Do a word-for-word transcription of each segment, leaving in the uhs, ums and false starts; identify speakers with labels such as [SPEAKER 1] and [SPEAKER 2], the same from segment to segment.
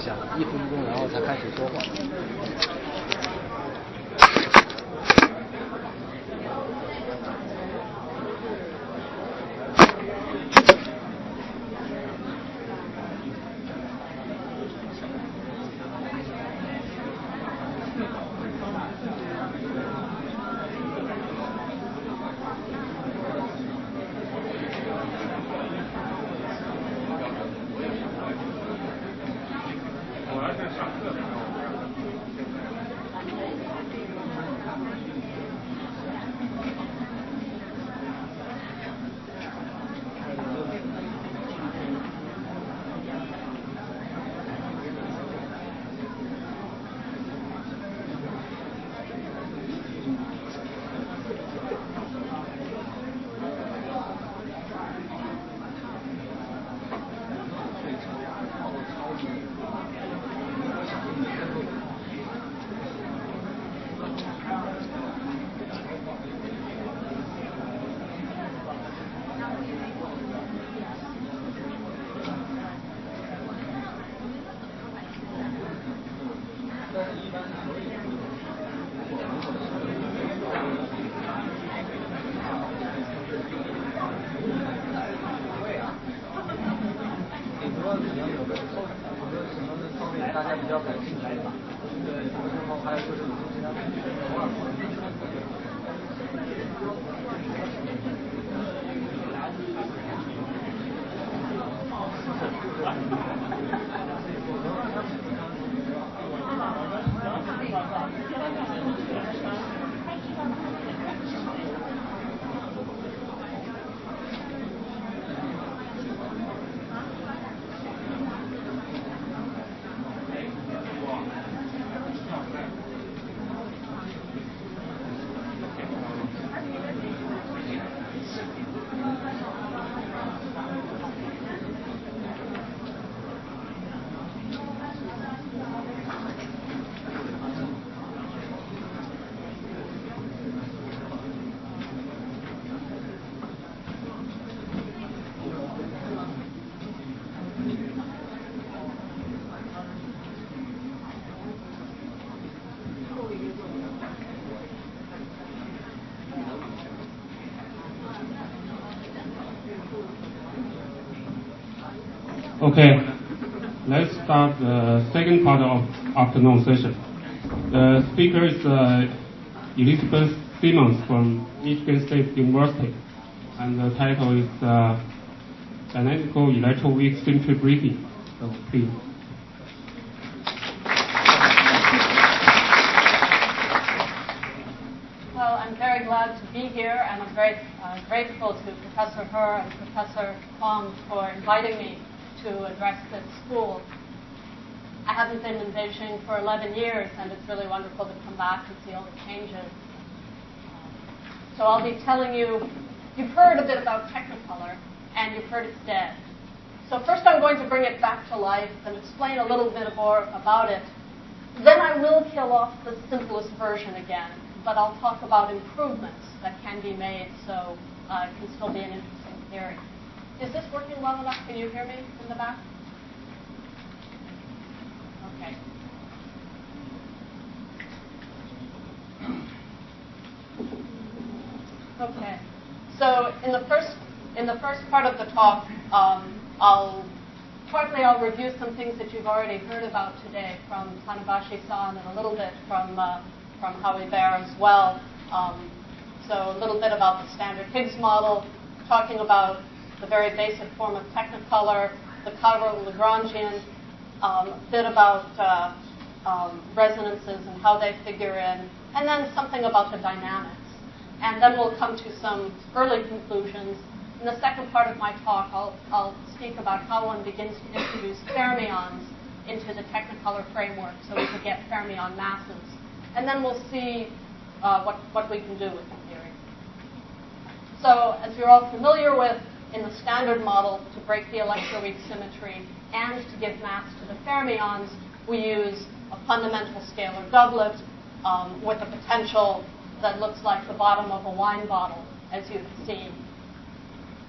[SPEAKER 1] 讲一分钟，然后才开始说话。
[SPEAKER 2] Okay, let's start the second part of afternoon session. The speaker is uh, Elizabeth Simmons from Michigan State University, and the title is uh, Dynamical Electroweak Symmetry Briefing. So please.
[SPEAKER 3] Well, I'm very glad to be here, and I'm very uh, grateful to Professor He and Professor Huang for inviting me to address this school. I haven't been in Beijing for eleven years, and it's really wonderful to come back and see all the changes. So I'll be telling you, you've heard a bit about Technicolor, and you've heard it's dead. So first I'm going to bring it back to life and explain a little bit more about it. Then I will kill off the simplest version again, but I'll talk about improvements that can be made so uh, it can still be an interesting theory. Is this working well enough? Can you hear me in the back? Okay. Okay. So in the first in the first part of the talk, um, I'll partly I'll review some things that you've already heard about today from Tanabashi-san and a little bit from uh, from Howie Baer as well. Um, so a little bit about the standard Higgs model, talking about the very basic form of Technicolor, the chiral Lagrangian, um, a bit about uh, um, resonances and how they figure in, and then something about the dynamics. And then we'll come to some early conclusions. In the second part of my talk, I'll, I'll speak about how one begins to introduce fermions into the Technicolor framework so we can get fermion masses. And then we'll see uh, what, what we can do with the theory. So as you're all familiar with, in the standard model, to break the electroweak symmetry and to give mass to the fermions, we use a fundamental scalar doublet um, with a potential that looks like the bottom of a wine bottle, as you've seen.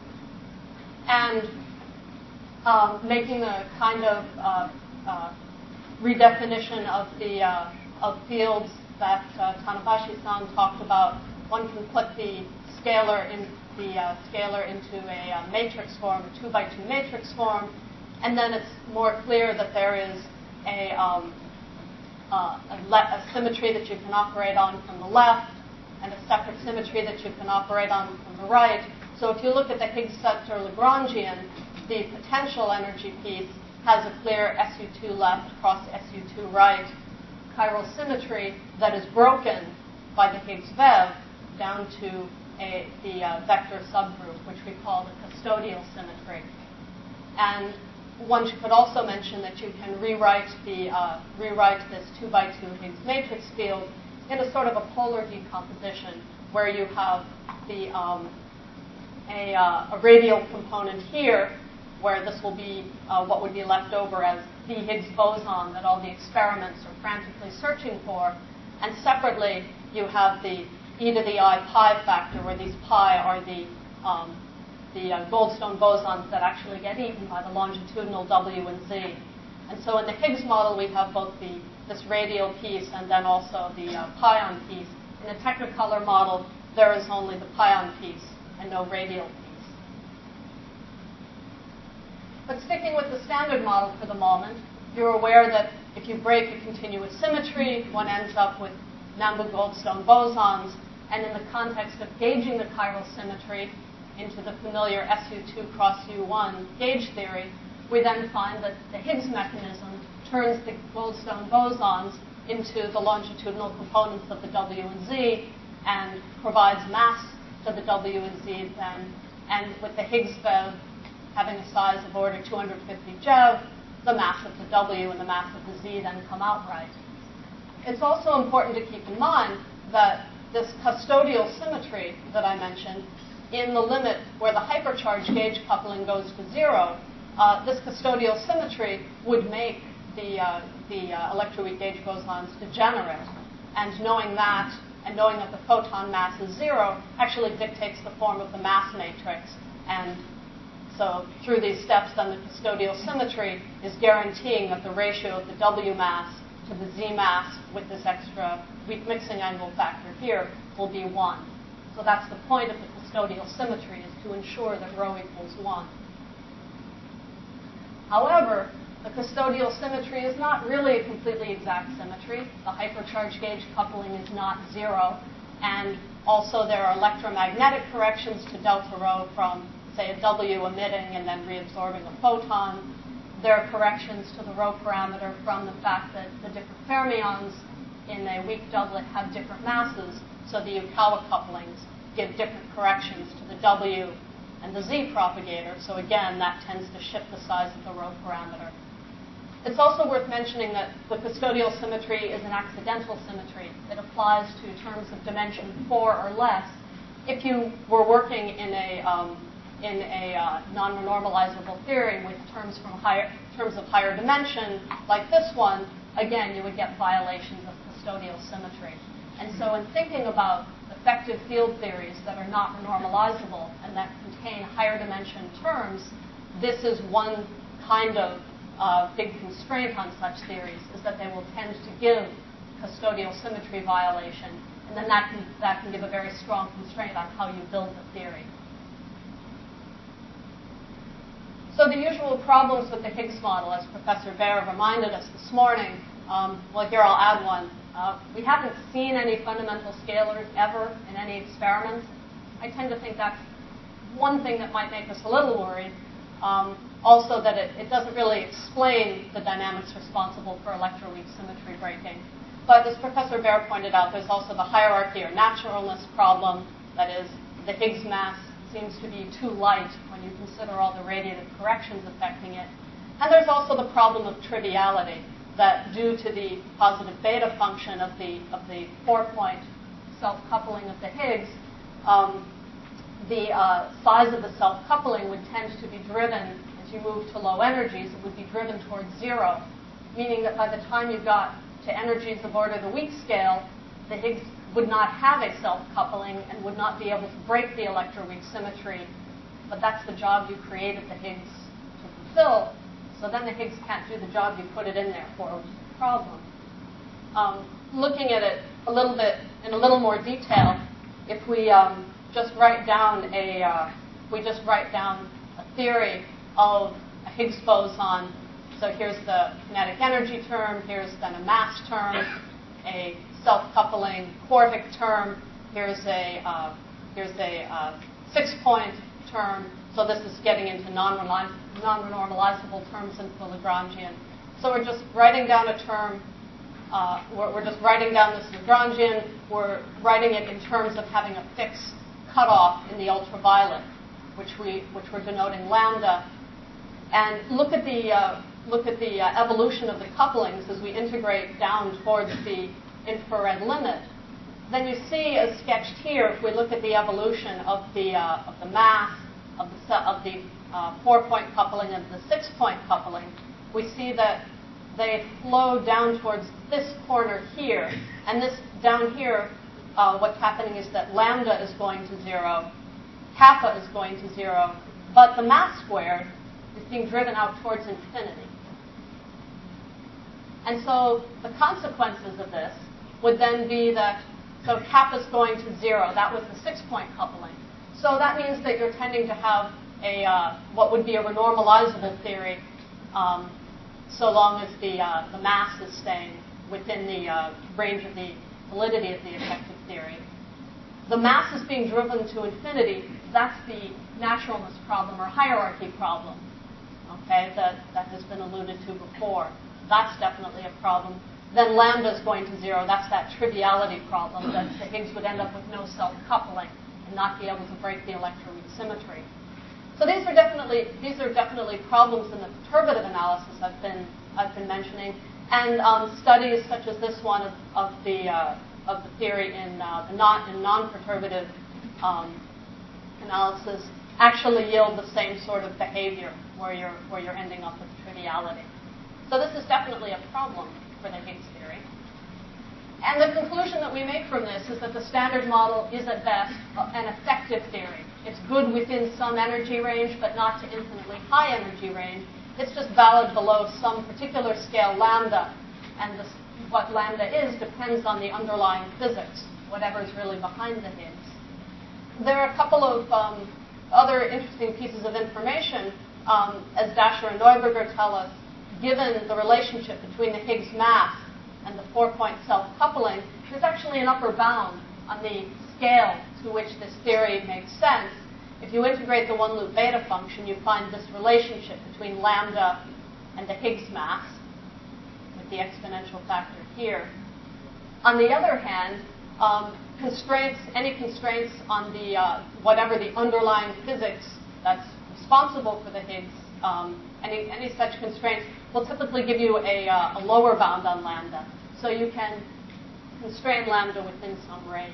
[SPEAKER 3] And um, making a kind of uh, uh, redefinition of the uh, of fields that uh, Tanabashi-san talked about. One can put the scalar in the uh, scalar into a uh, matrix form, a two by two matrix form, and then it's more clear that there is a, um, uh, a, le- a symmetry that you can operate on from the left, and a separate symmetry that you can operate on from the right. So if you look at the Higgs sector Lagrangian, the potential energy piece has a clear S U two left cross S U two right chiral symmetry that is broken by the Higgs-Vev down to a, the uh, vector subgroup, which we call the custodial symmetry. And one could also mention that you can rewrite the uh, rewrite this two by two Higgs matrix field in a sort of a polar decomposition, where you have the um, a, uh, a radial component here, where this will be uh, what would be left over as the Higgs boson that all the experiments are frantically searching for, and separately you have the e to the I pi factor, where these pi are the um, the uh, Goldstone bosons that actually get eaten by the longitudinal W and Z. And so in the Higgs model, we have both the this radial piece and then also the uh, pion piece. In the Technicolor model, there is only the pion piece and no radial piece. But sticking with the standard model for the moment, you're aware that if you break a continuous symmetry, one ends up with Nambu-Goldstone bosons, and in the context of gauging the chiral symmetry into the familiar S U two cross U one gauge theory, we then find that the Higgs mechanism turns the Goldstone bosons into the longitudinal components of the W and Z and provides mass to the W and Z then. And with the Higgs-Vev having a size of order two hundred fifty Jev, the mass of the W and the mass of the Z then come out right. It's also important to keep in mind that this custodial symmetry that I mentioned, in the limit where the hypercharge gauge coupling goes to zero, uh, this custodial symmetry would make the, uh, the uh, electroweak gauge bosons degenerate. And knowing that, and knowing that the photon mass is zero, actually dictates the form of the mass matrix. And so through these steps, then the custodial symmetry is guaranteing that the ratio of the W mass to the Z mass with this extra weak mixing angle factor here will be one. So that's the point of the custodial symmetry, is to ensure that rho equals one. However, the custodial symmetry is not really a completely exact symmetry. The hypercharge gauge coupling is not zero. And also there are electromagnetic corrections to delta rho from, say, a W emitting and then reabsorbing a photon. There are corrections to the rho parameter from the fact that the different fermions in a weak doublet have different masses, so the Yukawa couplings give different corrections to the W and the Z propagator. So again, that tends to shift the size of the rho parameter. It's also worth mentioning that the custodial symmetry is an accidental symmetry. It applies to terms of dimension four or less. If you were working in a um, in a uh, non-normalizable theory with terms from higher terms of higher dimension, like this one, again, you would get violations of custodial symmetry. And so in thinking about effective field theories that are not normalizable and that contain higher dimension terms, this is one kind of uh, big constraint on such theories, is that they will tend to give custodial symmetry violation, and then that can, that can give a very strong constraint on how you build the theory. So the usual problems with the Higgs model, as Professor Baer reminded us this morning, um, well, here I'll add one. Uh, we haven't seen any fundamental scalars ever in any experiments. I tend to think that's one thing that might make us a little worried. Um, also that it, it doesn't really explain the dynamics responsible for electroweak symmetry breaking. But as Professor Baer pointed out, there's also the hierarchy or naturalness problem. That is, the Higgs mass seems to be too light when you consider all the radiative corrections affecting it. And there's also the problem of triviality, that due to the positive beta function of the of the four-point self-coupling of the Higgs, um, the uh, size of the self-coupling would tend to be driven, as you move to low energies, it would be driven towards zero, meaning that by the time you got to energies of order the weak scale, the Higgs would not have a self-coupling and would not be able to break the electroweak symmetry. But that's the job you created the Higgs to fulfill. So then the Higgs can't do the job you put it in there for, problem. Um, looking at it a little bit in a little more detail, if we um, just write down a uh, we just write down a theory of a Higgs boson. So here's the kinetic energy term. Here's then a mass term, a self-coupling quartic term. Here's a uh, here's a uh, six-point term. So this is getting into non-normalizable terms into the Lagrangian. So we're just writing down a term. Uh, we're, we're just writing down this Lagrangian. We're writing it in terms of having a fixed cutoff in the ultraviolet, which we which we're denoting lambda. And look at the uh, look at the uh, evolution of the couplings as we integrate down towards the infrared limit. Then you see, as sketched here, if we look at the evolution of the uh, of the mass of the of the uh, four-point coupling and the six-point coupling, we see that they flow down towards this corner here, and this down here, uh, what's happening is that lambda is going to zero, kappa is going to zero, but the mass squared is being driven out towards infinity. And so the consequences of this would then be that, so kappa is going to zero. That was the six-point coupling. So that means that you're tending to have a uh, what would be a renormalizable theory, um, so long as the uh, the mass is staying within the uh, range of the validity of the effective theory. The mass is being driven to infinity. That's the naturalness problem or hierarchy problem. Okay, that that has been alluded to before. That's definitely a problem. Then lambda is going to zero. That's that triviality problem that the Higgs would end up with no self-coupling and not be able to break the electroweak symmetry. So these are definitely these are definitely problems in the perturbative analysis I've been I've been mentioning, and um, studies such as this one of, of the uh, of the theory in uh, the non in non-perturbative um, analysis actually yield the same sort of behavior where you're where you're ending up with triviality. So this is definitely a problem for the Higgs theory. And the conclusion that we make from this is that the standard model is at best an effective theory. It's good within some energy range, but not to infinitely high energy range. It's just valid below some particular scale lambda, and this, what lambda is depends on the underlying physics, whatever is really behind the Higgs. There are a couple of um, other interesting pieces of information, um, as Dasher and Neuberger tell us. Given the relationship between the Higgs mass and the four-point self-coupling, there's actually an upper bound on the scale to which this theory makes sense. If you integrate the one-loop beta function, you find this relationship between lambda and the Higgs mass, with the exponential factor here. On the other hand, um, constraints, any constraints on the uh, whatever the underlying physics that's responsible for the Higgs, um, any any such constraints will typically give you a, uh, a lower bound on lambda. So you can constrain lambda within some range.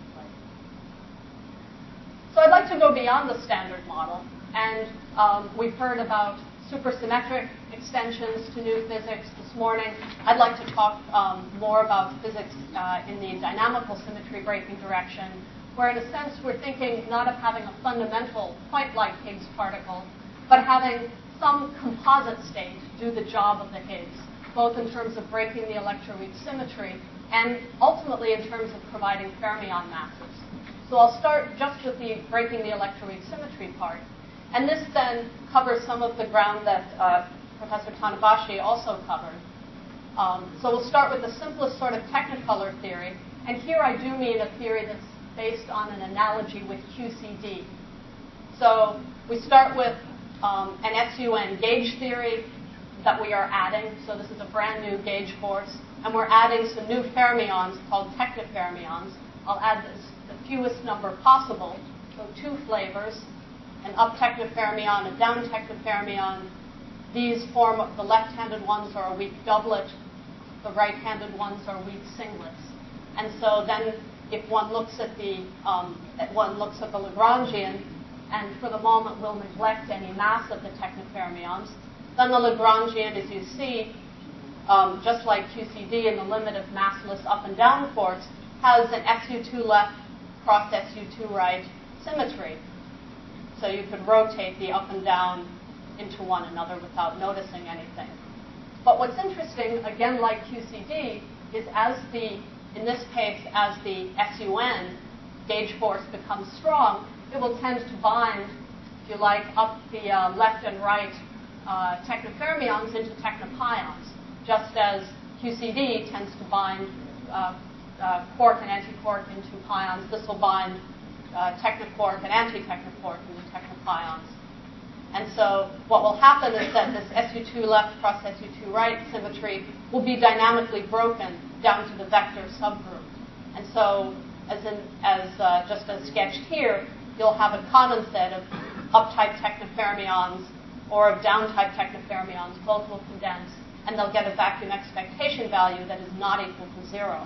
[SPEAKER 3] So I'd like to go beyond the standard model. And um, we've heard about supersymmetric extensions to new physics this morning. I'd like to talk um, more about physics uh, in the dynamical symmetry breaking direction, where in a sense we're thinking not of having a fundamental point-like Higgs particle, but having some composite state do the job of the Higgs, both in terms of breaking the electroweak symmetry and ultimately in terms of providing fermion masses. So I'll start just with the breaking the electroweak symmetry part. And this then covers some of the ground that uh, Professor Tanabashi also covered. Um, so we'll start with the simplest sort of technicolor theory. And here I do mean a theory that's based on an analogy with Q C D. So we start with Um, an S U N gauge theory that we are adding. So this is a brand new gauge force. And we're adding some new fermions called technofermions. I'll add this, the fewest number possible. So two flavors, an up technofermion, a down technofermion. These form, the left-handed ones are a weak doublet. The right-handed ones are weak singlets. And so then if one looks at the, um, one looks at the Lagrangian, and for the moment we'll neglect any mass of the technofermions, then the Lagrangian, as you see, um, just like Q C D in the limit of massless up and down quarks, has an S U two left cross S U two right symmetry. So you could rotate the up and down into one another without noticing anything. But what's interesting, again, like Q C D, is as the, in this case, as the S U N gauge force becomes strong, it will tend to bind, if you like, up the uh, left and right uh, technofermions into technopions, just as Q C D tends to bind uh, uh, quark and antiquark into pions. This will bind uh, technoquark and anti-technoquark into technopions. And so what will happen is that this S U two left cross S U two right symmetry will be dynamically broken down to the vector subgroup. And so as, in, as uh, just as sketched here, you'll have a condensate of up-type technofermions or of down-type technofermions. Both will condense, and they'll get a vacuum expectation value that is not equal to zero.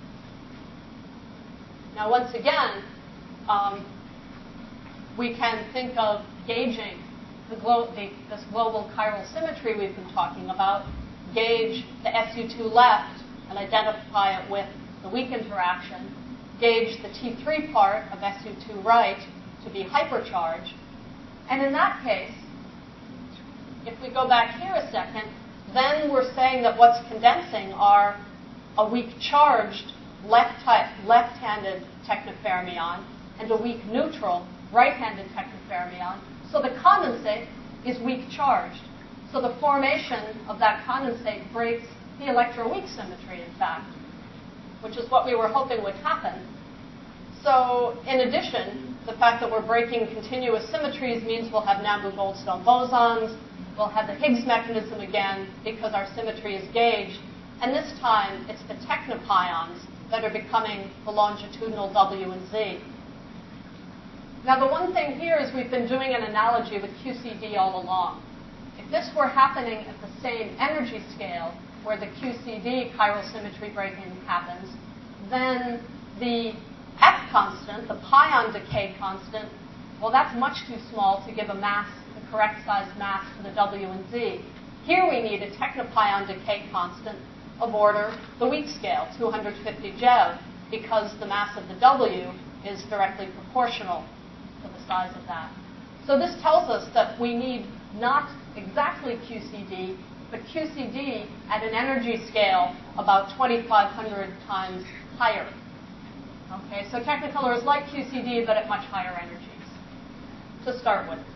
[SPEAKER 3] Now, once again, um, we can think of gauging the glo the, this global chiral symmetry we've been talking about, gauge the S U two left and identify it with the weak interaction, gauge the T three part of S U two right to be hypercharged. And in that case, if we go back here a second, then we're saying that what's condensing are a weak charged left left-handed technofermion and a weak neutral right-handed technofermion. So the condensate is weak charged. So the formation of that condensate breaks the electroweak symmetry, in fact, which is what we were hoping would happen. So in addition, the fact that we're breaking continuous symmetries means we'll have Nambu-Goldstone bosons. We'll have the Higgs mechanism again because our symmetry is gauged. And this time, it's the technopions that are becoming the longitudinal W and Z. Now, the one thing here is we've been doing an analogy with Q C D all along. If this were happening at the same energy scale where the Q C D chiral symmetry breaking happens, then the F constant, the pion decay constant, well, that's much too small to give a mass, the correct size mass to the W and Z. Here we need a technopion decay constant of order the weak scale, two hundred fifty Jev, because the mass of the W is directly proportional to the size of that. So this tells us that we need not exactly Q C D, but Q C D at an energy scale about twenty-five hundred times higher. Okay, so Technicolor is like Q C D, but at much higher energies to start with.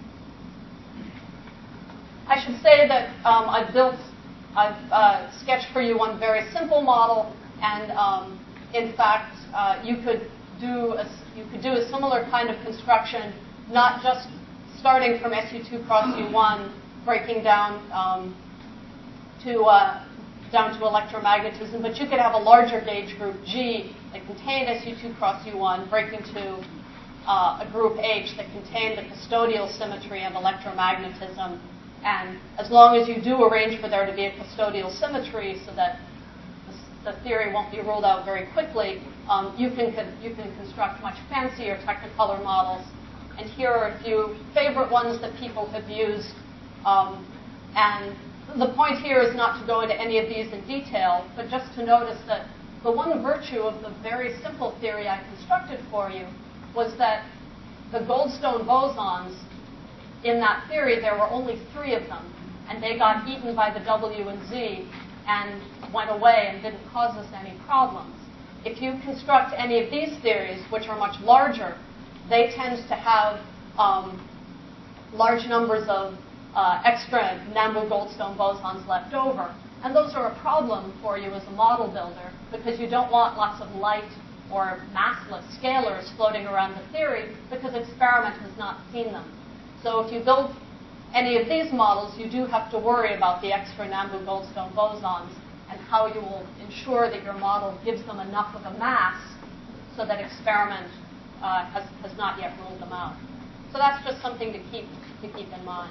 [SPEAKER 3] I should say that um, I've built, I've uh, sketched for you one very simple model, and um, in fact, uh, you could do a, you could do a similar kind of construction, not just starting from S U two cross U one, breaking down um, to uh, down to electromagnetism, but you could have a larger gauge group G that contained S U two cross U one, breaking to uh, a group H that contained the custodial symmetry of electromagnetism. And as long as you do arrange for there to be a custodial symmetry so that the theory won't be ruled out very quickly, um, you can you can construct much fancier Technicolor models. And here are a few favorite ones that people have used. Um, and the point here is not to go into any of these in detail, but just to notice that the one virtue of the very simple theory I constructed for you was that the Goldstone bosons, in that theory, there were only three of them, and they got eaten by the W and Z and went away and didn't cause us any problems. If you construct any of these theories, which are much larger, they tend to have um, large numbers of uh, extra Nambu-Goldstone bosons left over. And those are a problem for you as a model builder because you don't want lots of light or massless scalars floating around the theory because experiment has not seen them. So if you build any of these models, you do have to worry about the extra Nambu-Goldstone bosons and how you will ensure that your model gives them enough of a mass so that experiment uh, has, has not yet ruled them out. So that's just something to keep, to keep in mind.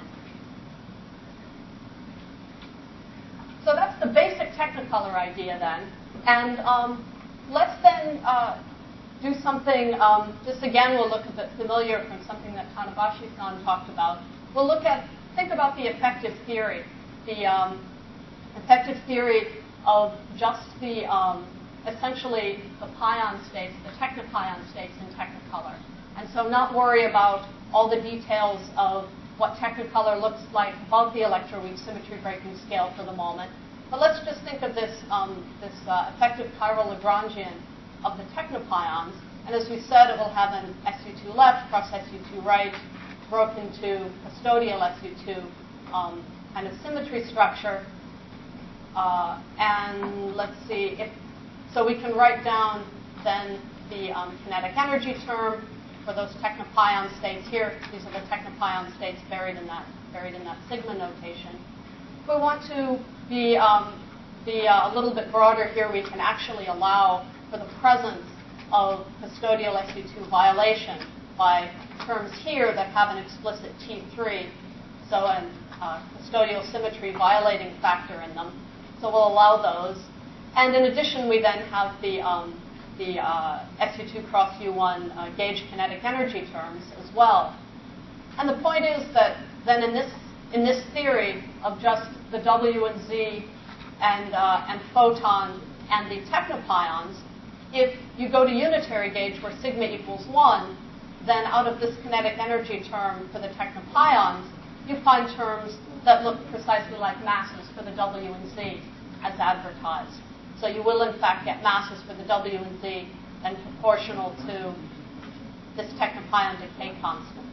[SPEAKER 3] So that's the basic Technicolor idea then. And um, let's then uh, do something, um, this again will look a bit familiar from something that Tanabashi-san talked about. We'll look at, think about the effective theory, the um, effective theory of just the, um, essentially the pion states, the technopion states in Technicolor. And so not worry about all the details of what Technicolor looks like above the electroweak symmetry breaking scale for the moment. But let's just think of this, um, this uh, effective chiral Lagrangian of the technopions. And as we said, it will have an S U two left cross S U two right, broken to custodial S U two um, kind of symmetry structure. Uh, and let's see, if, so we can write down then the um, kinetic energy term for those technopion states here. These are the technopion states buried in that, buried in that sigma notation. If we want to be, um, be uh, a little bit broader here, we can actually allow for the presence of custodial S U two violation by terms here that have an explicit T three, so a uh, custodial symmetry violating factor in them. So we'll allow those. And in addition, we then have the, um, the uh, S U two cross U one uh, gauge kinetic energy terms as well. And the point is that then in this, in this theory of just the W and Z and, uh, and photon and the technopions, if you go to unitary gauge where sigma equals one, then out of this kinetic energy term for the technopions, you find terms that look precisely like masses for the W and Z as advertised. So you will, in fact, get masses for the W and Z then proportional to this technopion decay constant.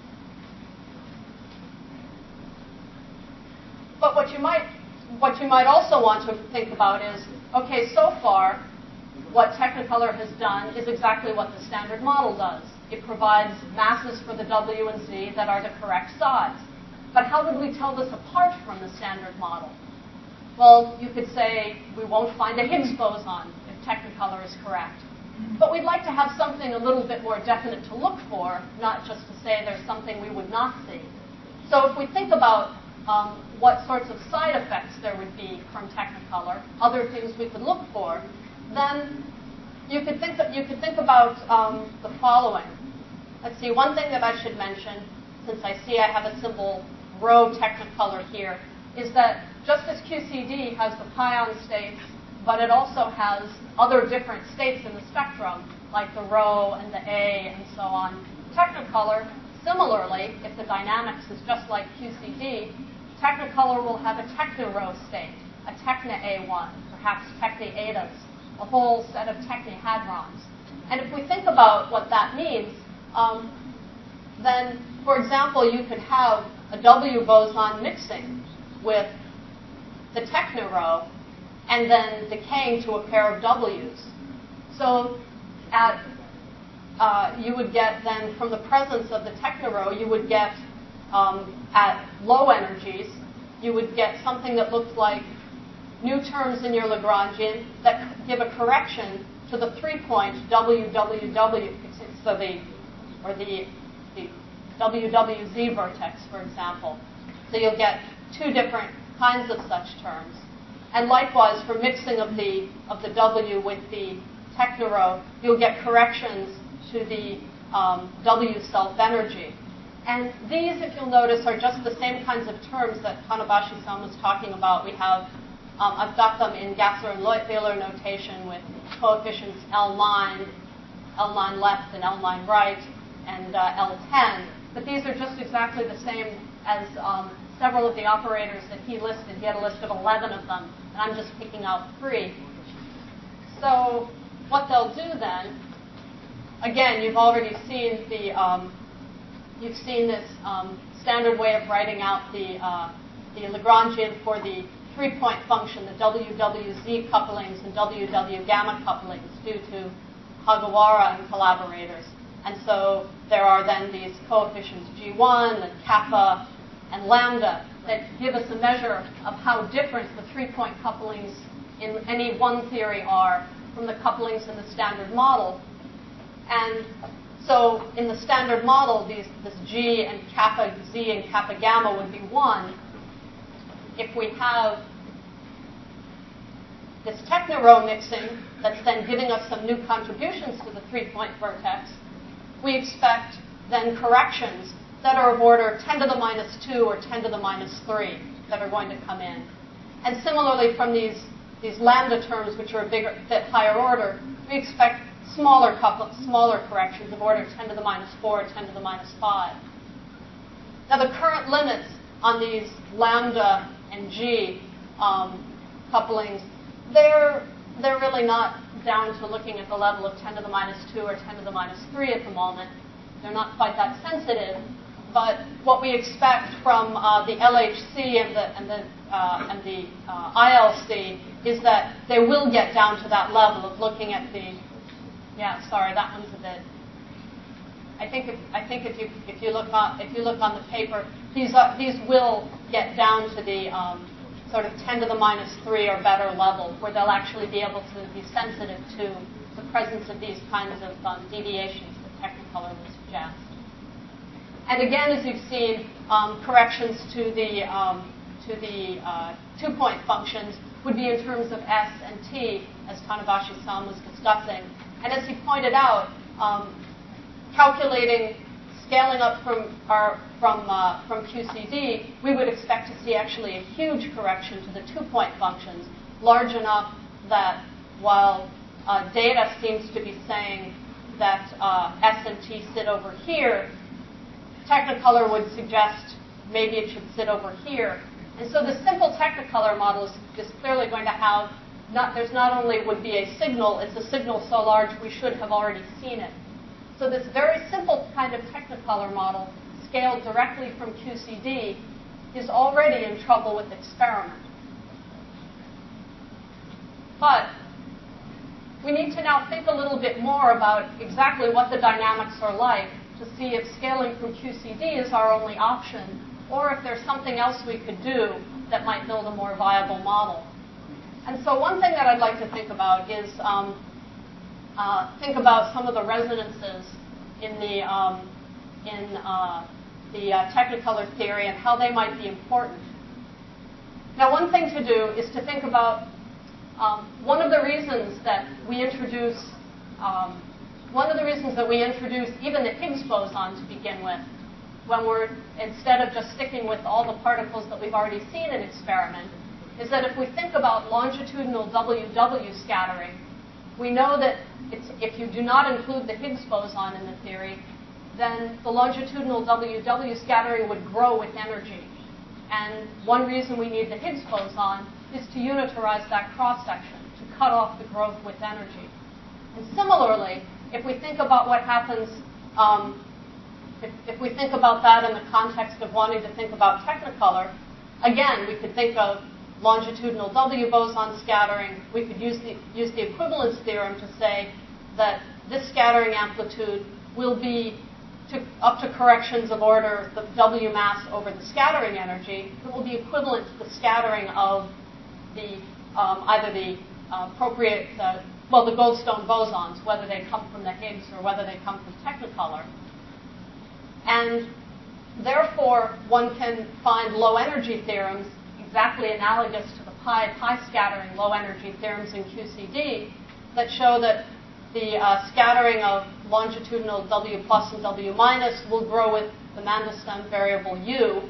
[SPEAKER 3] But what you might, what you might also want to think about is, okay, so far, what Technicolor has done is exactly what the standard model does. It provides masses for the W and Z that are the correct size. But how would we tell this apart from the standard model? Well, you could say we won't find a Higgs boson if Technicolor is correct. But we'd like to have something a little bit more definite to look for, not just to say there's something we would not see. So if we think about um, what sorts of side effects there would be from Technicolor, other things we could look for, then you could think, you could think about um, the following. Let's see, one thing that I should mention, since I see I have a symbol rho Technicolor here, is that just as Q C D has the pion states, but it also has other different states in the spectrum, like the rho and the A and so on, Technicolor, similarly, if the dynamics is just like Q C D, Technicolor will have a techno-rho state, a techna A one, perhaps techni etas, a whole set of technihadrons. And if we think about what that means, um, then, for example, you could have a W boson mixing with the techno-rho and then decaying to a pair of W's. So at, uh, you would get then, from the presence of the techno-rho, you would get, um, at low energies, you would get something that looks like new terms in your Lagrangian that give a correction to the three-point W W W, so the, or the, the W W Z vertex, for example. So you'll get two different kinds of such terms. And likewise, for mixing of the, of the W with the techno-rho, you'll get corrections to the um, W self-energy. And these, if you'll notice, are just the same kinds of terms that Tanabashi-san was talking about. We have Um, I've got them in Gassler and Leutwiler notation with coefficients L nine, L nine left and L nine right, and uh, L ten. But these are just exactly the same as um, several of the operators that he listed. He had a list of eleven of them, and I'm just picking out three. So what they'll do then, again, you've already seen the, um, you've seen this um, standard way of writing out the, uh, the Lagrangian for the three-point function, the W W Z couplings and W W gamma couplings due to Hagawara and collaborators. And so there are then these coefficients G one and kappa and lambda that give us a measure of how different the three-point couplings in any one theory are from the couplings in the standard model. And so in the standard model, these, this G and kappa Z and kappa gamma would be one. If we have this techno-rho mixing that's then giving us some new contributions to the three-point vertex, we expect then corrections that are of order ten to the minus two or ten to the minus three that are going to come in. And similarly, from these, these lambda terms, which are a bigger, bit higher order, we expect smaller, couple, smaller corrections of order ten to the minus four or ten to the minus five. Now, the current limits on these lambda and G um, couplings, they're, they're really not down to looking at the level of ten to the minus two or ten to the minus three at the moment. They're not quite that sensitive. But what we expect from uh, the L H C and the, and the, uh, and the uh, I L C is that they will get down to that level of looking at the, yeah, sorry, that one's a bit. I think if, I think if you if you look on if you look on the paper, these are, these will get down to the um, sort of ten to the minus three or better level, where they'll actually be able to be sensitive to the presence of these kinds of um, deviations that Technicolor will suggest. And again, as you've seen, um, corrections to the um, to the uh, two-point functions would be in terms of S and T, as Tanabashi-san was discussing. And as he pointed out, um, calculating scaling up from our from uh, from Q C D, we would expect to see actually a huge correction to the two-point functions, large enough that while uh, data seems to be saying that uh, S and T sit over here, Technicolor would suggest maybe it should sit over here. And so the simple Technicolor model is, is clearly going to have, not, there's not only would be a signal, it's a signal so large we should have already seen it. So this very simple kind of Technicolor model, scaled directly from Q C D, is already in trouble with experiment. But we need to now think a little bit more about exactly what the dynamics are like to see if scaling from Q C D is our only option, or if there's something else we could do that might build a more viable model. And so one thing that I'd like to think about is um, uh, think about some of the resonances in the um, in uh, the uh, Technicolor theory and how they might be important. Now, one thing to do is to think about um, one of the reasons that we introduce um, one of the reasons that we introduce even the Higgs boson to begin with, when we're instead of just sticking with all the particles that we've already seen in experiment, is that if we think about longitudinal W W scattering, we know that it's, if you do not include the Higgs boson in the theory, then the longitudinal W W scattering would grow with energy. And one reason we need the Higgs boson is to unitarize that cross-section, to cut off the growth with energy. And similarly, if we think about what happens, um, if, if we think about that in the context of wanting to think about Technicolor, again, we could think of longitudinal W boson scattering. We could use the, use the equivalence theorem to say that this scattering amplitude will be to, up to corrections of order the W mass over the scattering energy. It will be equivalent to the scattering of the um, either the uh, appropriate, uh, well, the Goldstone bosons, whether they come from the Higgs or whether they come from Technicolor. And therefore, one can find low energy theorems exactly analogous to the pi pi scattering low energy theorems in Q C D that show that the uh, scattering of longitudinal W plus and W minus will grow with the Mandelstam variable U.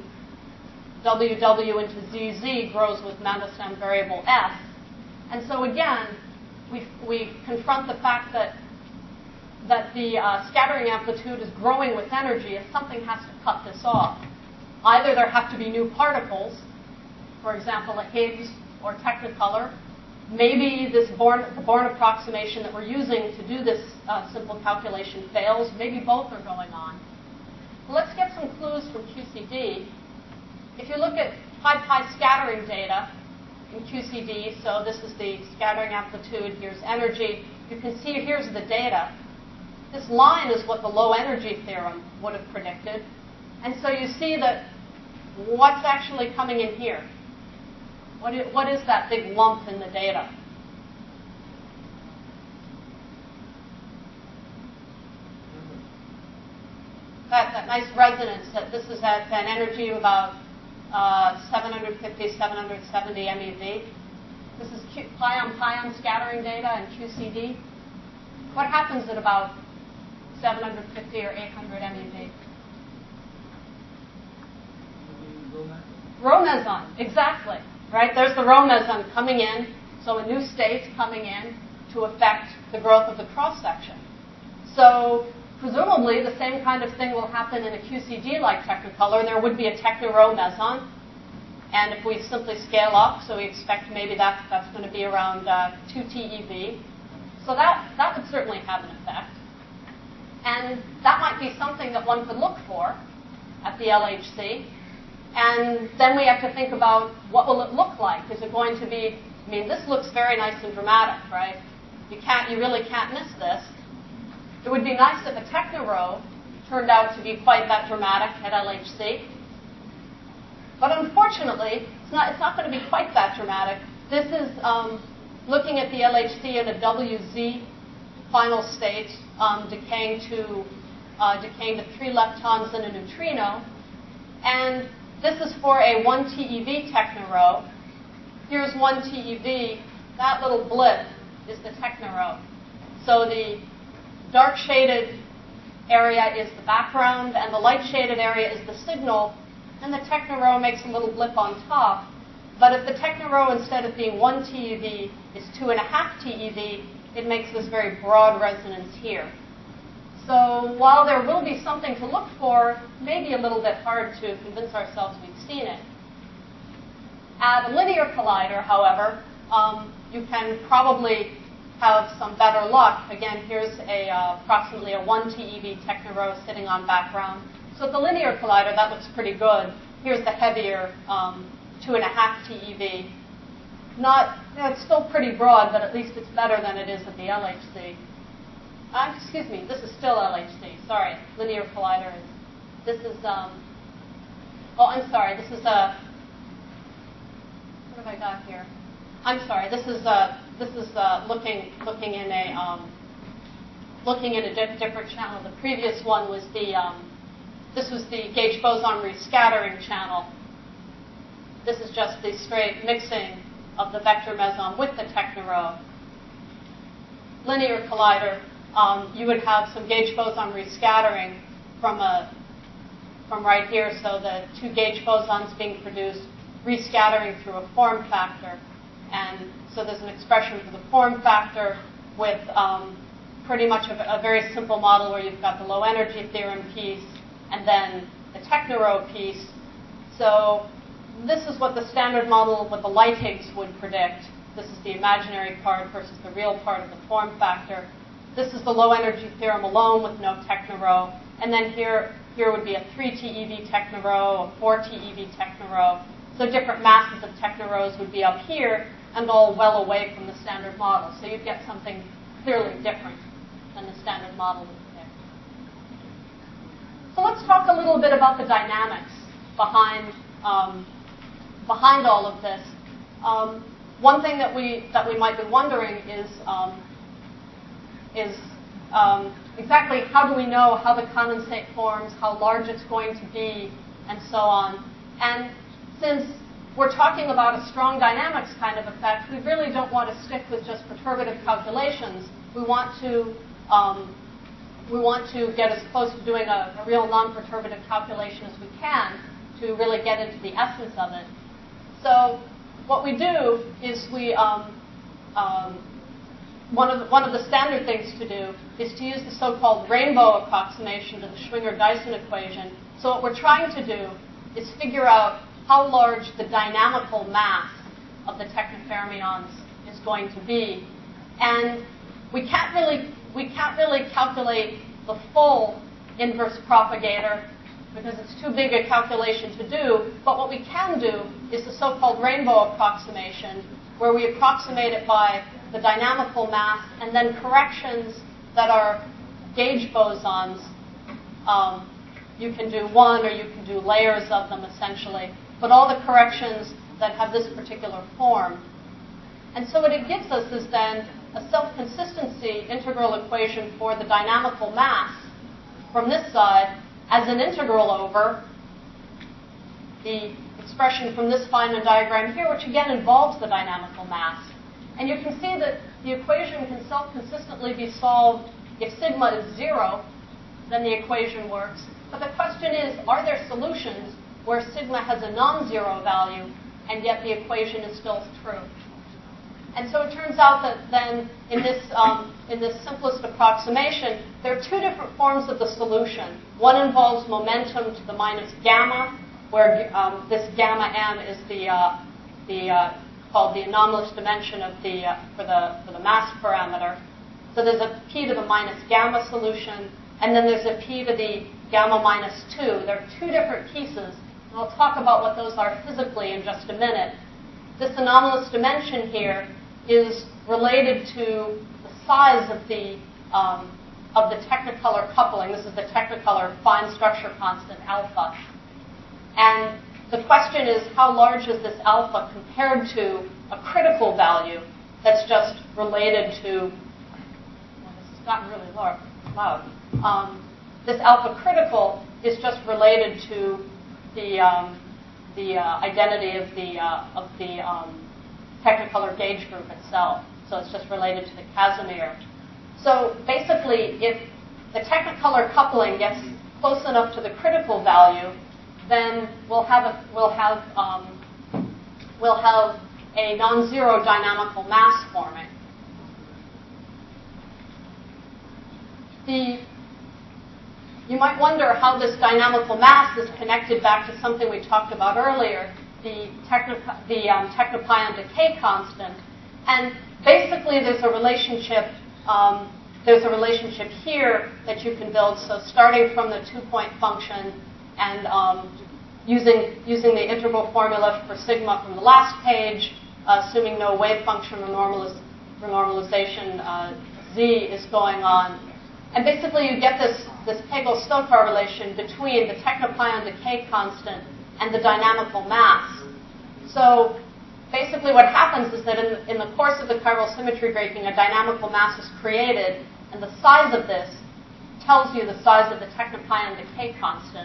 [SPEAKER 3] W W into Z Z grows with Mandelstam variable S. And so again, we, we confront the fact that that the uh, scattering amplitude is growing with energy, and something has to cut this off. Either there have to be new particles, for example, a Higgs or Technicolor. Maybe this Born, the Born approximation that we're using to do this uh, simple calculation fails. Maybe both are going on. Well, let's get some clues from Q C D. If you look at pi-pi scattering data in Q C D, so this is the scattering amplitude, here's energy. You can see here's the data. This line is what the low energy theorem would have predicted. And so you see that what's actually coming in here? What is, what is that big lump in the data? That, that nice resonance, that this is at an energy of about uh, seven hundred fifty, seven hundred seventy MeV. This is Q, pion-pion scattering data in Q C D. What happens at about seven hundred fifty or eight hundred MeV? Rho meson, exactly. Right? There's the Rho meson coming in, so a new state coming in to affect the growth of the cross-section. So presumably, the same kind of thing will happen in a Q C D-like Technicolor. There would be a technorow meson. And if we simply scale up, so we expect maybe that's, that's going to be around uh, two T E V. So that, that would certainly have an effect. And that might be something that one could look for at the L H C. And then we have to think about what will it look like. Is it going to be, I mean, this looks very nice and dramatic, right? You can't, you really can't miss this. It would be nice if a technorow turned out to be quite that dramatic at L H C. But unfortunately, it's not, it's not going to be quite that dramatic. This is um, looking at the L H C in a W Z final state, um, decaying to uh, decaying to three leptons and a neutrino. And this is for a one T E V technorow. Here's one T E V. That little blip is the technorow. So the dark shaded area is the background, and the light shaded area is the signal. And the technorow makes a little blip on top. But if the technorow, instead of being one T E V, is two and a half T E V, it makes this very broad resonance here. So while there will be something to look for, maybe a little bit hard to convince ourselves we've seen it. At a linear collider, however, um, you can probably have some better luck. Again, here's a uh, approximately a one T E V technorow sitting on background. So at the linear collider, that looks pretty good. Here's the heavier um, two and a half T E V. Not, you know, it's still pretty broad, but at least it's better than it is at the L H C. Uh, excuse me, this is still L H C. Sorry, linear collider. Is, this is, um, oh, I'm sorry. This is a, what have I got here? I'm sorry. This is uh, this is uh, looking looking in a um, looking in a di different channel. The previous one was the um, this was the gauge boson rescattering channel. This is just the straight mixing of the vector meson with the technorow. Linear collider, um, you would have some gauge boson rescattering from a from right here. So the two gauge bosons being produced, rescattering through a form factor. And so there's an expression for the form factor with um, pretty much a, a very simple model where you've got the low energy theorem piece and then the technorow piece. So this is what the standard model with the light Higgs would predict. This is the imaginary part versus the real part of the form factor. This is the low energy theorem alone with no technorow. And then here, here would be a three T E V technorow, a four T E V technorow. So different masses of technorows would be up here and all well away from the standard model. So you'd get something clearly different than the standard model would predict. So let's talk a little bit about the dynamics behind, um, behind all of this. Um, one thing that we, that we might be wondering is, um, is um, exactly how do we know how the condensate forms, how large it's going to be, and so on. And since we're talking about a strong dynamics kind of effect, we really don't want to stick with just perturbative calculations. We want to, um, we want to get as close to doing a, a real non-perturbative calculation as we can to really get into the essence of it. So what we do is we, um, um, one, of the, one of the standard things to do is to use the so-called rainbow approximation to the Schwinger-Dyson equation. So what we're trying to do is figure out how large the dynamical mass of the technofermions is going to be. And we can't really, we can't really calculate the full inverse propagator because it's too big a calculation to do. But what we can do is the so-called rainbow approximation, where we approximate it by the dynamical mass and then corrections that are gauge bosons. Um, you can do one or you can do layers of them essentially. But all the corrections that have this particular form. And so what it gives us is then a self-consistency integral equation for the dynamical mass from this side as an integral over the expression from this Feynman diagram here, which again involves the dynamical mass. And you can see that the equation can self-consistently be solved if sigma is zero, then the equation works. But the question is, are there solutions where sigma has a non-zero value, and yet the equation is still true? And so it turns out that then in this, um, in this simplest approximation, there are two different forms of the solution. One involves momentum to the minus gamma, where um, this gamma m is the, uh, the uh, called the anomalous dimension of the, uh, for, the, for the mass parameter. So there's a p to the minus gamma solution, and then there's a p to the gamma minus two. There are two different pieces, and I'll talk about what those are physically in just a minute. This anomalous dimension here is related to the size of the, um, of the Technicolor coupling. This is the Technicolor fine structure constant, alpha. And the question is, how large is this alpha compared to a critical value that's just related to, well, this has gotten really loud. Um, this alpha critical is just related to the, um, the uh, identity of the, uh, of the um, Technicolor gauge group itself. So it's just related to the Casimir. So basically, if the Technicolor coupling gets close enough to the critical value, then we'll have a, we'll have, um, we'll have a non-zero dynamical mass forming. The, you might wonder how this dynamical mass is connected back to something we talked about earlier, the, techno, the um, technopion decay constant. And basically there's a relationship, um, there's a relationship here that you can build. So starting from the two-point function and um, using, using the integral formula for sigma from the last page, uh, assuming no wave function renormaliz renormalization, uh, z is going on. And basically you get this, this Pagel-Stokar relation between the technopion decay constant and the dynamical mass. So basically what happens is that in, in the course of the chiral symmetry breaking, a dynamical mass is created, and the size of this tells you the size of the technopion decay constant.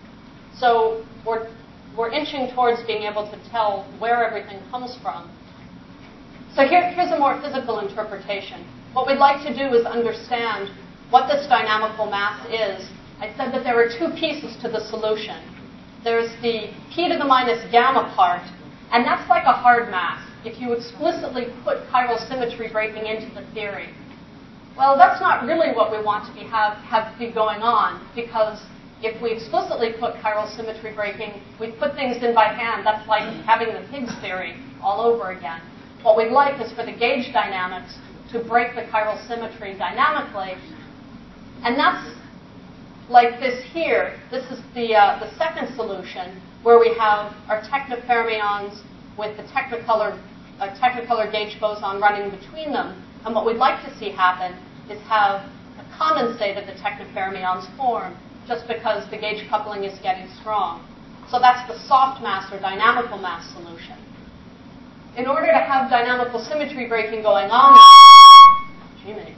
[SPEAKER 3] So we're, we're inching towards being able to tell where everything comes from. So here, here's a more physical interpretation. What we'd like to do is understand what this dynamical mass is. I said that there are two pieces to the solution. There's the p to the minus gamma part, and that's like a hard mass. If you explicitly put chiral symmetry breaking into the theory, well, that's not really what we want to be have, have be going on, because if we explicitly put chiral symmetry breaking, we put things in by hand. That's like having the Higgs theory all over again. What we'd like is for the gauge dynamics to break the chiral symmetry dynamically, and that's like this here. This is the, uh, the second solution, where we have our technofermions with the Technicolor, uh, Technicolor gauge boson running between them. And what we'd like to see happen is have a condensate of the technofermions form, just because the gauge coupling is getting strong. So that's the soft mass or dynamical mass solution. In order to have dynamical symmetry breaking going on, Jiminy.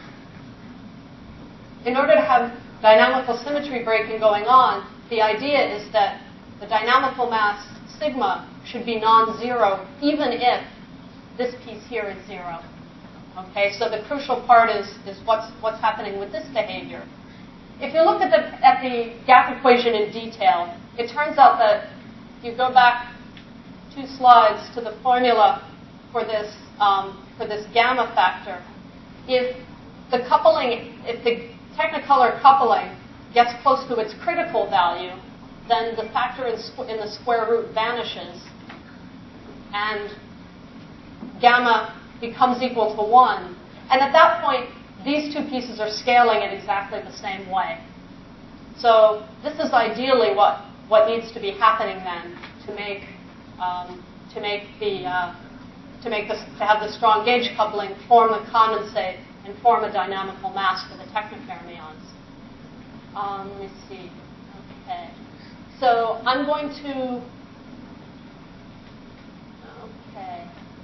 [SPEAKER 3] In order to have dynamical symmetry breaking going on, the idea is that the dynamical mass sigma should be non-zero, even if this piece here is zero. Okay, so the crucial part is, is what's, what's happening with this behavior. If you look at the, at the gap equation in detail, it turns out that if you go back two slides to the formula for this, um, for this gamma factor, if the coupling, if the Technicolor coupling gets close to its critical value, then the factor in, in the square root vanishes, and gamma becomes equal to one. And at that point, these two pieces are scaling in exactly the same way. So this is ideally what, what needs to be happening then to make, um, to make, the, uh, to, make this, to have the strong gauge coupling form the condensate and form a dynamical mass for the technofermions. Um, let me see. Okay. So I'm going to, okay.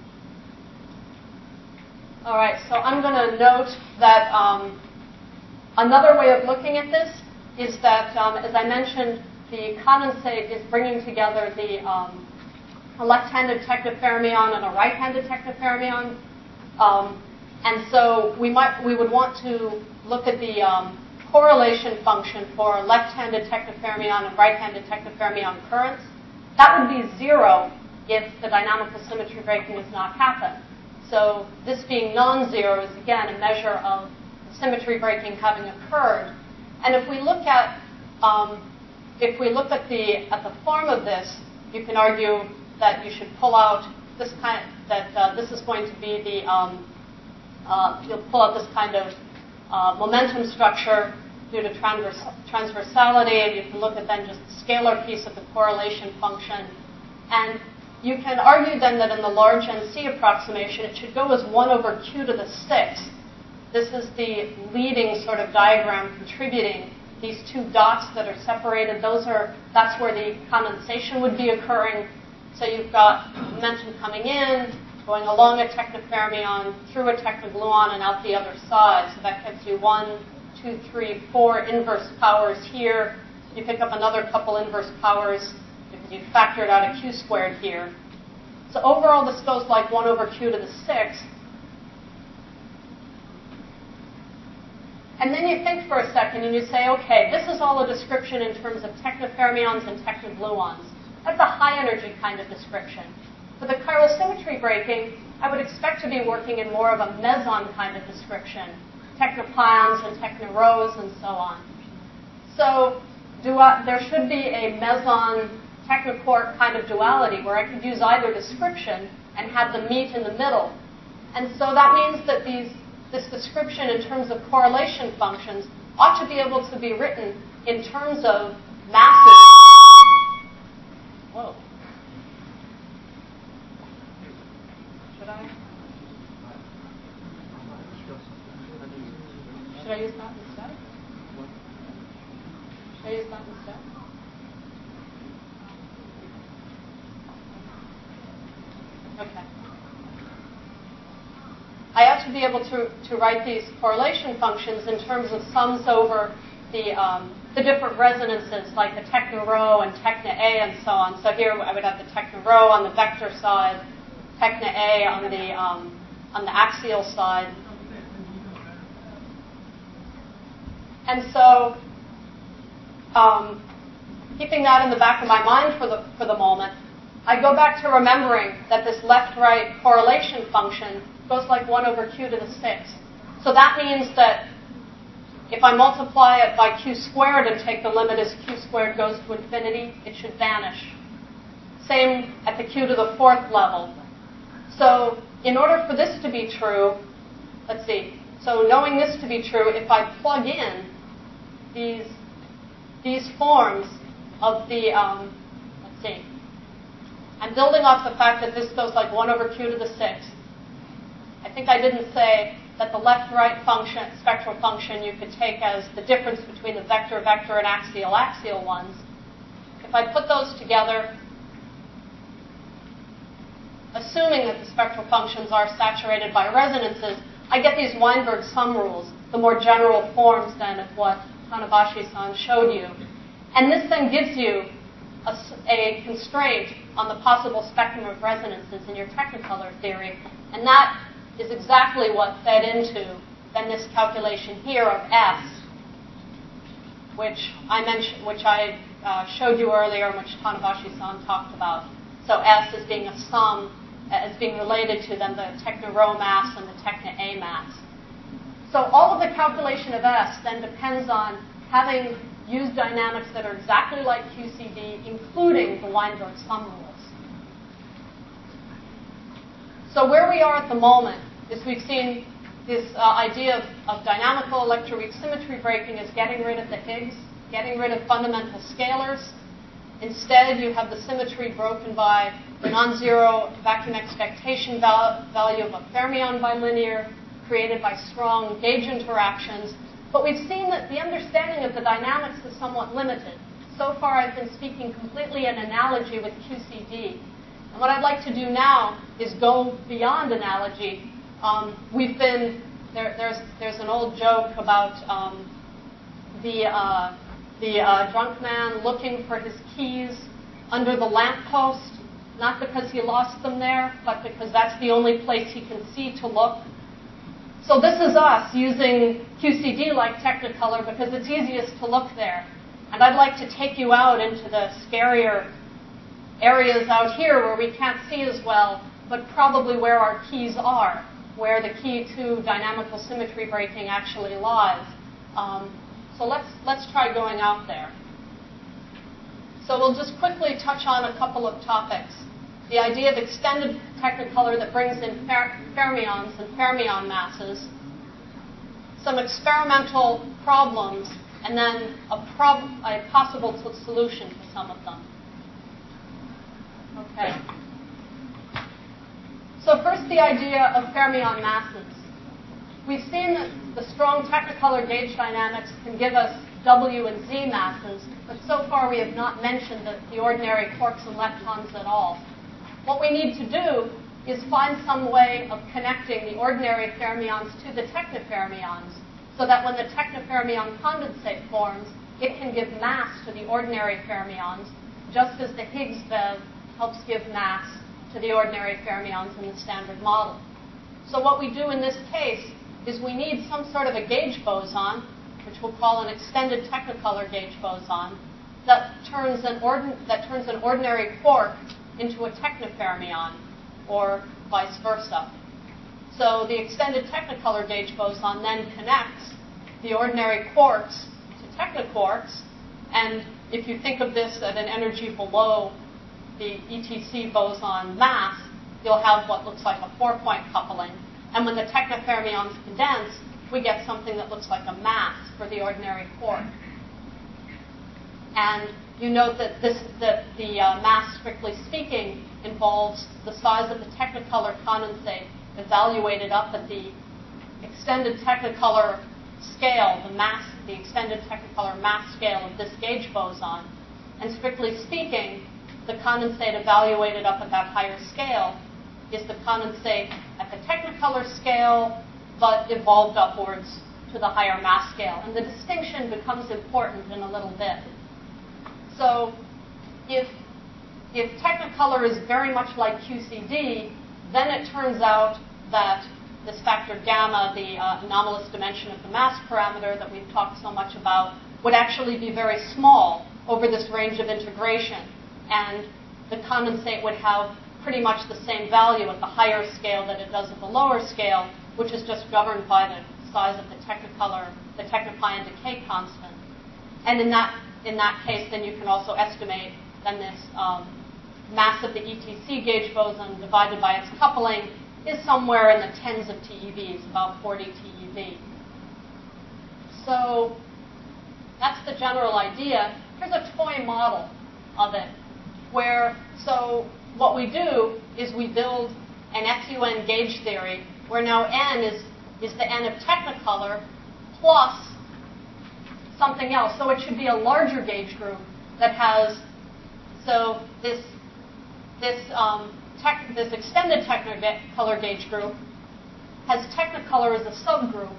[SPEAKER 3] All right, so I'm going to note that um, another way of looking at this is that, um, as I mentioned, the condensate is bringing together the um, a left-handed technofermion and a right-handed technofermion. Um, and so we might, we would want to look at the um, correlation function for left-handed technofermion and right-handed technofermion currents. That would be zero if the dynamical symmetry breaking does not happen. So this being non-zero is, again, a measure of symmetry breaking having occurred. And if we look at um, if we look at the at the form of this, you can argue that you should pull out this kind that uh, this is going to be the um, uh, you'll pull out this kind of uh, momentum structure due to transvers transversality, and you can look at then just the scalar piece of the correlation function. And you can argue then that in the large N C approximation, it should go as one over q to the sixth. This is the leading sort of diagram contributing. These two dots that are separated, those are, that's where the condensation would be occurring. So you've got momentum coming in, going along a technofermion, through a technogluon, and out the other side. So that gives you one, two, three, four inverse powers here. You pick up another couple inverse powers because you factored out a q squared here. So overall, this goes like one over q to the sixth. And then you think for a second and you say, okay, this is all a description in terms of technofermions and technogluons. That's a high energy kind of description. For the chiral symmetry breaking, I would expect to be working in more of a meson kind of description. Technopions and technorhoes and so on. So do I, there should be a meson technoquark kind of duality where I could use either description and have them meet in the middle. And so that means that these this description in terms of correlation functions ought to be able to be written in terms of masses. Whoa. Should I? Should I use that instead? Should I use that instead? Okay. I ought to be able to, to write these correlation functions in terms of sums over the, um, the different resonances, like the techno-rho and techno-A and so on. So here I would have the techno-rho on the vector side, techno-A on the, um, on the axial side. And so um, keeping that in the back of my mind for the, for the moment, I go back to remembering that this left-right correlation function goes like one over q to the sixth. So that means that if I multiply it by q squared and take the limit as q squared goes to infinity, it should vanish. Same at the q to the fourth level. So in order for this to be true, let's see. So knowing this to be true, if I plug in these, these forms of the, um, let's see. I'm building off the fact that this goes like one over q to the sixth. I think I didn't say that the left-right function, spectral function, you could take as the difference between the vector-vector and axial-axial ones. If I put those together, assuming that the spectral functions are saturated by resonances, I get these Weinberg sum rules, the more general forms then of what Tanabashi-san showed you. And this then gives you a, a constraint on the possible spectrum of resonances in your Technicolor theory. And that is exactly what fed into then this calculation here of S, which I mentioned, which I uh, showed you earlier, and which Tanabashi-san talked about. So S as being a sum, as being related to then the techno-rho mass and the techno-A mass. So all of the calculation of S then depends on having used dynamics that are exactly like Q C D, including the Weinberg sum rules. So where we are at the moment is we've seen this uh, idea of, of dynamical electroweak symmetry breaking as getting rid of the Higgs, getting rid of fundamental scalars. Instead, you have the symmetry broken by the non-zero vacuum expectation val value of a fermion bilinear created by strong gauge interactions. But we've seen that the understanding of the dynamics is somewhat limited. So far, I've been speaking completely in analogy with Q C D. And what I'd like to do now is go beyond analogy. Um, we've been, there, there's, there's an old joke about um, the, uh, the uh, drunk man looking for his keys under the lamppost, not because he lost them there, but because that's the only place he can see to look. So this is us using Q C D like Technicolor because it's easiest to look there. And I'd like to take you out into the scarier areas out here where we can't see as well, but but probably where our keys are, where the key to dynamical symmetry breaking actually lies. Um, so let's, let's try going out there. So we'll just quickly touch on a couple of topics. The idea of extended technicolor that brings in fer fermions and fermion masses, some experimental problems, and then a, prob a possible solution to some of them. Okay. So first, the idea of fermion masses. We've seen that the strong technicolor gauge dynamics can give us W and Z masses, but so far we have not mentioned the, the ordinary quarks and leptons at all. What we need to do is find some way of connecting the ordinary fermions to the technofermions, so that when the technofermion condensate forms, it can give mass to the ordinary fermions, just as the Higgs Bev helps give mass to the ordinary fermions in the Standard Model. So what we do in this case is we need some sort of a gauge boson, which we'll call an extended technicolor gauge boson, that turns an, that turns an ordinary quark into a technofermion, or vice versa. So the extended technicolor gauge boson then connects the ordinary quarks to technoquarks, and if you think of this at an energy below the E T C boson mass, you'll have what looks like a four-point coupling. And when the technofermions condense, we get something that looks like a mass for the ordinary quark. And you note that, this, that the uh, mass, strictly speaking, involves the size of the technicolor condensate evaluated up at the extended technicolor scale, the mass, the extended technicolor mass scale of this gauge boson. And strictly speaking, the condensate evaluated up at that higher scale is the condensate at the technicolor scale, but evolved upwards to the higher mass scale. And the distinction becomes important in a little bit. So if, if technicolor is very much like Q C D, then it turns out that this factor gamma, the uh, anomalous dimension of the mass parameter that we've talked so much about, would actually be very small over this range of integration. And the condensate would have pretty much the same value at the higher scale that it does at the lower scale, which is just governed by the size of the technicolor, the technopion decay constant. And in that, in that case, then you can also estimate then this um, mass of the E T C gauge boson divided by its coupling is somewhere in the tens of T E Vs, about forty T E V. So that's the general idea. Here's a toy model of it, where, so what we do is we build an S U N gauge theory, where now N is, is the N of technicolor plus something else. So it should be a larger gauge group that has, so this, this, um, tech, this extended technicolor gauge group has technicolor as a subgroup.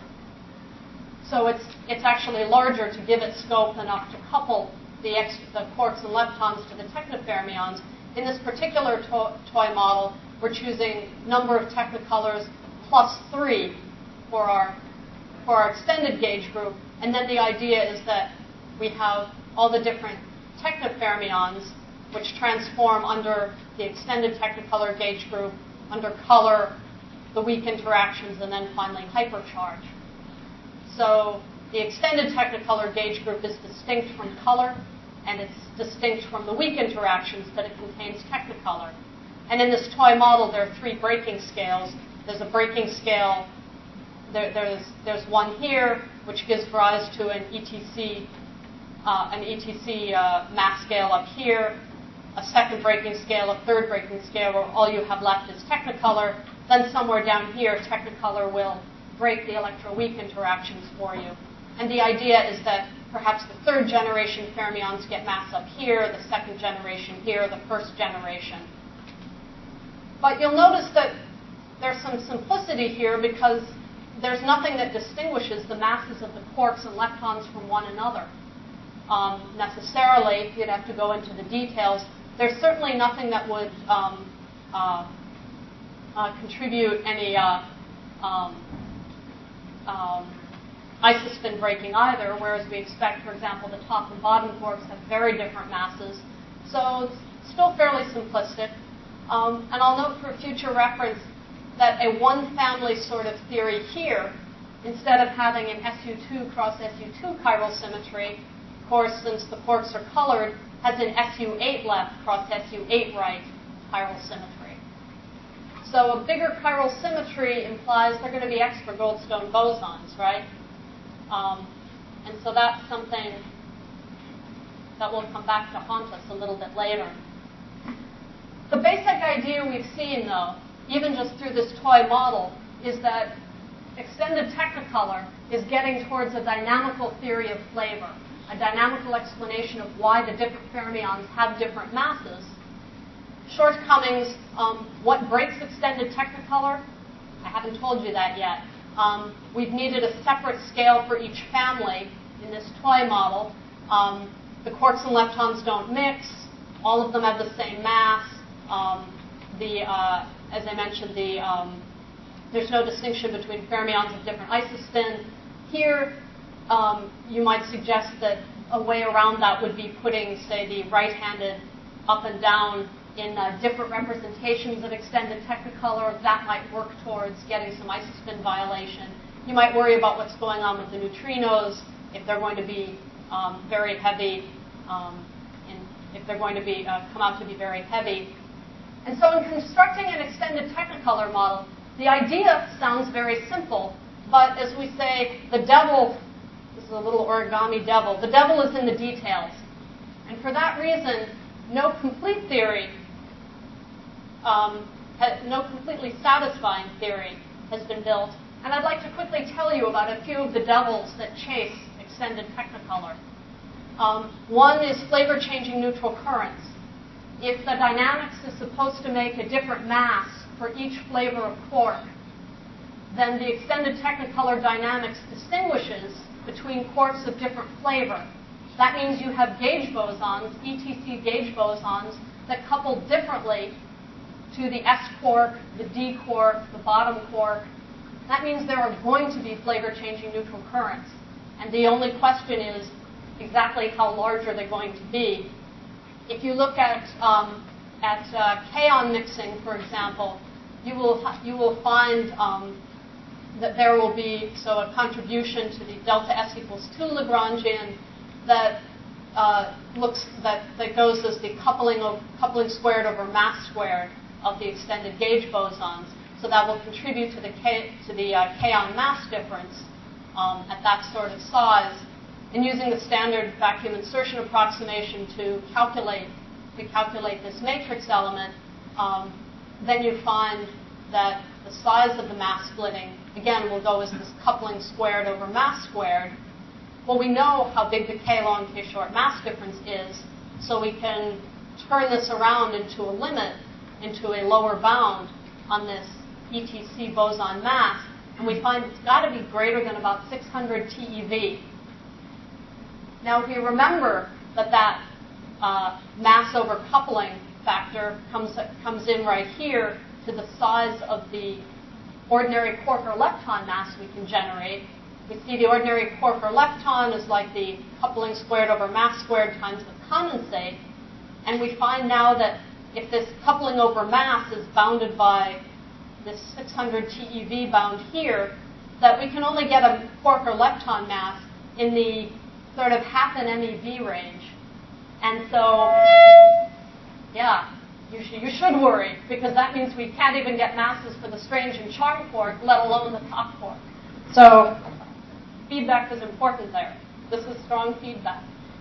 [SPEAKER 3] So it's, it's actually larger to give it scope enough to couple the, ex, the quarks and leptons to the technofermions. In this particular to toy model, we're choosing number of technicolors plus three for our, for our extended gauge group. And then the idea is that we have all the different technofermions, which transform under the extended technicolor gauge group, under color, the weak interactions, and then finally hypercharge. So the extended technicolor gauge group is distinct from color, and it's distinct from the weak interactions, but it contains technicolor. And in this toy model, there are three breaking scales. There's a breaking scale, there, there's, there's one here, which gives rise to an E T C, uh, an E T C uh, mass scale up here, a second breaking scale, a third breaking scale, where all you have left is technicolor. Then somewhere down here, technicolor will break the electroweak interactions for you. And the idea is that perhaps the third generation fermions get mass up here, the second generation here, the first generation. But you'll notice that there's some simplicity here because there's nothing that distinguishes the masses of the quarks and leptons from one another. Um, necessarily, you'd have to go into the details. There's certainly nothing that would um, uh, uh, contribute any uh, um, um, isospin breaking either, whereas we expect, for example, the top and bottom quarks have very different masses. So it's still fairly simplistic. Um, and I'll note for future reference that a one-family sort of theory here, instead of having an S U two cross S U two chiral symmetry, of course, since the quarks are colored, has an S U eight left cross S U eight right chiral symmetry. So a bigger chiral symmetry implies they're going to be extra Goldstone bosons, right? Um, and so that's something that will come back to haunt us a little bit later. The basic idea we've seen, though, even just through this toy model, is that extended technicolor is getting towards a dynamical theory of flavor, a dynamical explanation of why the different fermions have different masses. Shortcomings, um, what breaks extended technicolor? I haven't told you that yet. Um, we've needed a separate scale for each family in this toy model. Um, the quarks and leptons don't mix. All of them have the same mass. Um, the, uh, as I mentioned, the, um, there's no distinction between fermions of different isospin. Here, um, you might suggest that a way around that would be putting, say, the right-handed up and down in uh, different representations of extended technicolor. That might work towards getting some isospin violation. You might worry about what's going on with the neutrinos, if they're going to be um, very heavy, um, in, if they're going to be uh, come out to be very heavy. And so in constructing an extended technicolor model, the idea sounds very simple, but as we say, the devil, this is a little origami devil, the devil is in the details. And for that reason, no complete theory, um, ha- no completely satisfying theory has been built. And I'd like to quickly tell you about a few of the devils that chase extended technicolor. Um, one is flavor-changing neutral currents. If the dynamics is supposed to make a different mass for each flavor of quark, then the extended technicolor dynamics distinguishes between quarks of different flavor. That means you have gauge bosons, E T C gauge bosons, that couple differently to the S quark, the D quark, the bottom quark. That means there are going to be flavor-changing neutral currents. And the only question is exactly how large are they going to be. If you look at, um, at uh, kaon mixing, for example, you will, you will find um, that there will be so a contribution to the delta S equals two Lagrangian that uh, looks that, that goes as the coupling of coupling squared over mass squared of the extended gauge bosons. So that will contribute to the K, to the uh, kaon mass difference um, at that sort of size. And using the standard vacuum insertion approximation to calculate to calculate this matrix element, um, then you find that the size of the mass splitting, again, will go as this coupling squared over mass squared. Well, we know how big the K long, K short mass difference is, so we can turn this around into a limit, into a lower bound on this E T C boson mass, and we find it's got to be greater than about six hundred T E V. Now, if you remember that that uh, mass over coupling factor comes, comes in right here to the size of the ordinary quark or lepton mass we can generate, we see the ordinary quark or lepton is like the coupling squared over mass squared times the condensate. And we find now that if this coupling over mass is bounded by this six hundred T E V bound here, that we can only get a quark or lepton mass in the sort of half an M E V range. And so, yeah, you, sh- you should worry, because that means we can't even get masses for the strange and charm quark, let alone the top quark. So feedback is important there. This is strong feedback.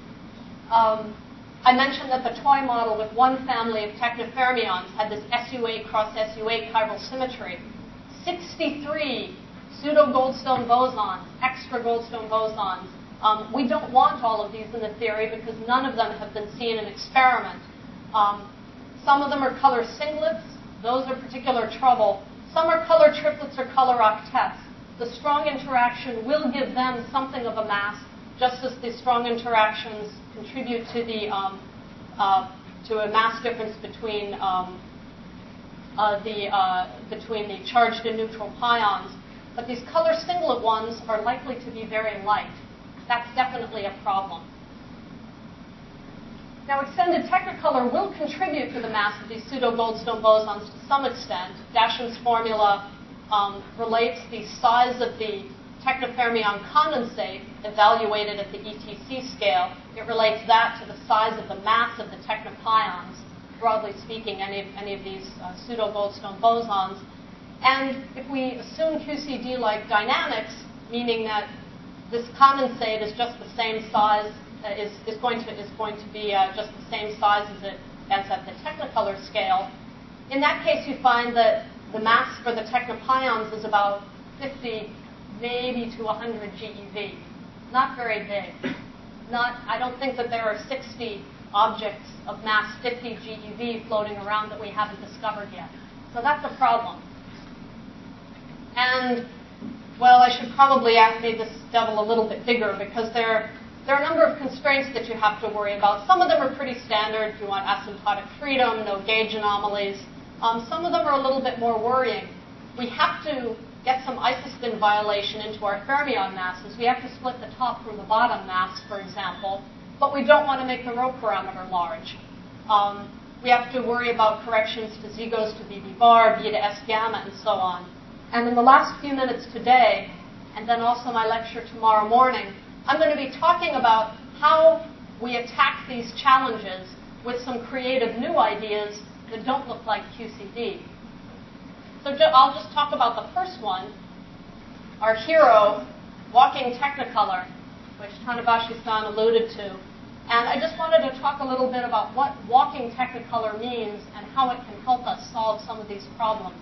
[SPEAKER 3] Um, I mentioned that the toy model with one family of technofermions had this S U eight cross S U eight chiral symmetry. sixty-three pseudo-Goldstone bosons, extra Goldstone bosons. Um, we don't want all of these in the theory because none of them have been seen in experiment. Um, some of them are color singlets. Those are particular trouble. Some are color triplets or color octets. The strong interaction will give them something of a mass, just as the strong interactions contribute to the um, uh, to a mass difference between um, uh, the uh, between the charged and neutral pions. But these color singlet ones are likely to be very light. That's definitely a problem. Now, extended Technicolor will contribute to the mass of these pseudo-Goldstone bosons to some extent. Dashen's formula um, relates the size of the technofermion condensate evaluated at the E T C scale. It relates that to the size of the mass of the technopions, broadly speaking, any of, any of these uh, pseudo-Goldstone bosons. And if we assume Q C D-like dynamics, meaning that this condensate is just the same size, uh, is, is going to is going to be uh, just the same size as it as at the Technicolor scale. In that case, you find that the mass for the technopions is about fifty, maybe to one hundred GeV. Not very big. Not. I don't think that there are sixty objects of mass fifty GeV floating around that we haven't discovered yet. So that's a problem. And well, I should probably have made this devil a little bit bigger because there, there are a number of constraints that you have to worry about. Some of them are pretty standard. You want asymptotic freedom, no gauge anomalies. Um, some of them are a little bit more worrying. We have to get some isospin violation into our fermion masses. We have to split the top from the bottom mass, for example, but we don't want to make the rho parameter large. Um, we have to worry about corrections to Z goes to B B bar, B to S gamma, and so on. And in the last few minutes today, and then also my lecture tomorrow morning, I'm going to be talking about how we attack these challenges with some creative new ideas that don't look like Q C D. So I'll just talk about the first one, our hero, walking Technicolor, which Tanabashi-san alluded to. And I just wanted to talk a little bit about what walking Technicolor means and how it can help us solve some of these problems.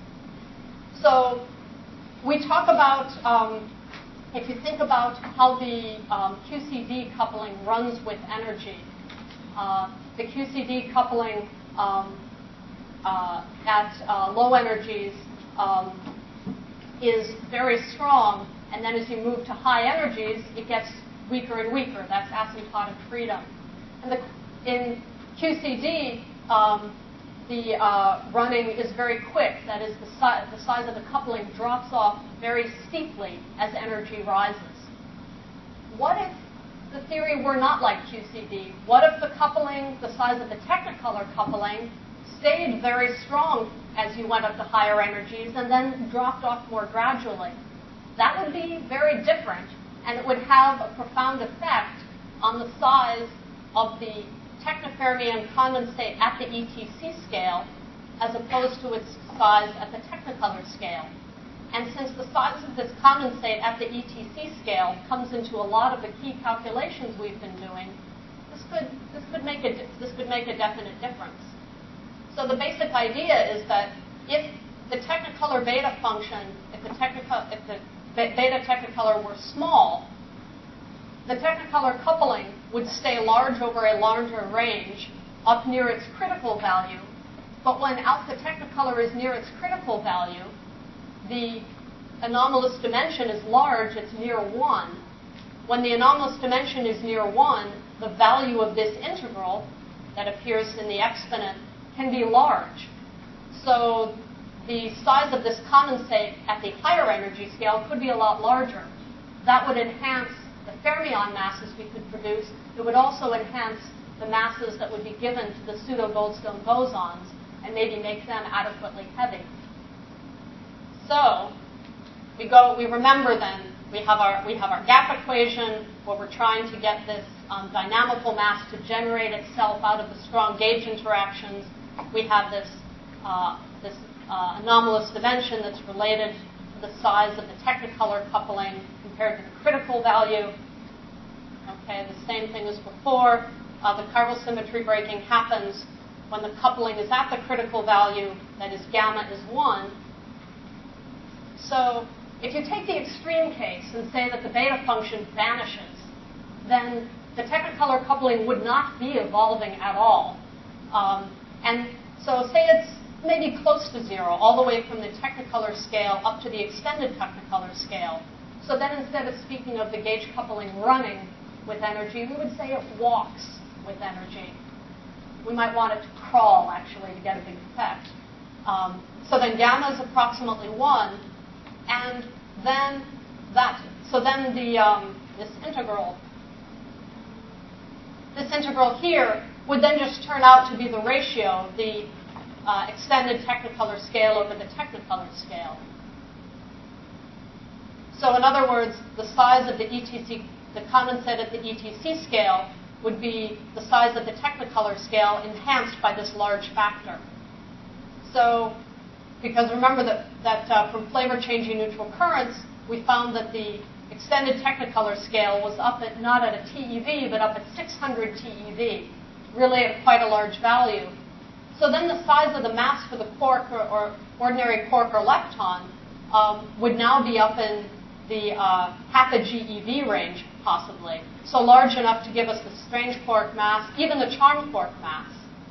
[SPEAKER 3] So we talk about, um, if you think about how the um, Q C D coupling runs with energy, uh, the Q C D coupling um, uh, at uh, low energies um, is very strong, and then as you move to high energies, it gets weaker and weaker. That's asymptotic freedom. And the, in Q C D, um, the uh, running is very quick. That is, the, si- the size of the coupling drops off very steeply as energy rises. What if the theory were not like Q C D? What if the coupling, the size of the Technicolor coupling, stayed very strong as you went up to higher energies and then dropped off more gradually? That would be very different, and it would have a profound effect on the size of the technofermion condensate at the E T C scale as opposed to its size at the Technicolor scale. And since the size of this condensate at the E T C scale comes into a lot of the key calculations we've been doing, this could, this could, make, a, this could make a definite difference. So the basic idea is that if the Technicolor beta function, if the, technicolor, if the beta Technicolor were small, the Technicolor coupling would stay large over a larger range up near its critical value. But when alpha Technicolor is near its critical value, the anomalous dimension is large, it's near one. When the anomalous dimension is near one, the value of this integral that appears in the exponent can be large. So the size of this condensate at the higher energy scale could be a lot larger. That would enhance the fermion masses we could produce. It would also enhance the masses that would be given to the pseudo-Goldstone bosons and maybe make them adequately heavy. So we go. We remember then we have our we have our gap equation where we're trying to get this um, dynamical mass to generate itself out of the strong gauge interactions. We have this uh, this uh, anomalous dimension that's related to the size of the Technicolor coupling compared to the critical value. Okay, the same thing as before. Uh, the chiral symmetry breaking happens when the coupling is at the critical value, that is gamma is one. So if you take the extreme case and say that the beta function vanishes, then the Technicolor coupling would not be evolving at all. Um, and so say it's maybe close to zero, all the way from the Technicolor scale up to the extended Technicolor scale. So then instead of speaking of the gauge coupling running with energy, we would say it walks with energy. We might want it to crawl, actually, to get a big effect. Um, so then gamma is approximately one, and then that, so then the um, this integral, this integral here would then just turn out to be the ratio, the uh, extended Technicolor scale over the Technicolor scale. So in other words, the size of the E T C, the condensate at the E T C scale would be the size of the Technicolor scale enhanced by this large factor. So, because remember that, that uh, from flavor-changing neutral currents, we found that the extended Technicolor scale was up at, not at a T E V, but up at six hundred T E V, really at quite a large value. So then the size of the mass for the quark or, or ordinary quark or lepton um, would now be up in the uh, half a G E V range, possibly. So large enough to give us the strange quark mass, even the charm quark mass.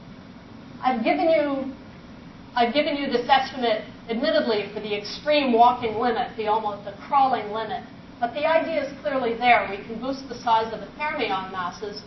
[SPEAKER 3] I've given you, I've given you this estimate, admittedly, for the extreme walking limit, the almost the crawling limit. But the idea is clearly there. We can boost the size of the fermion masses.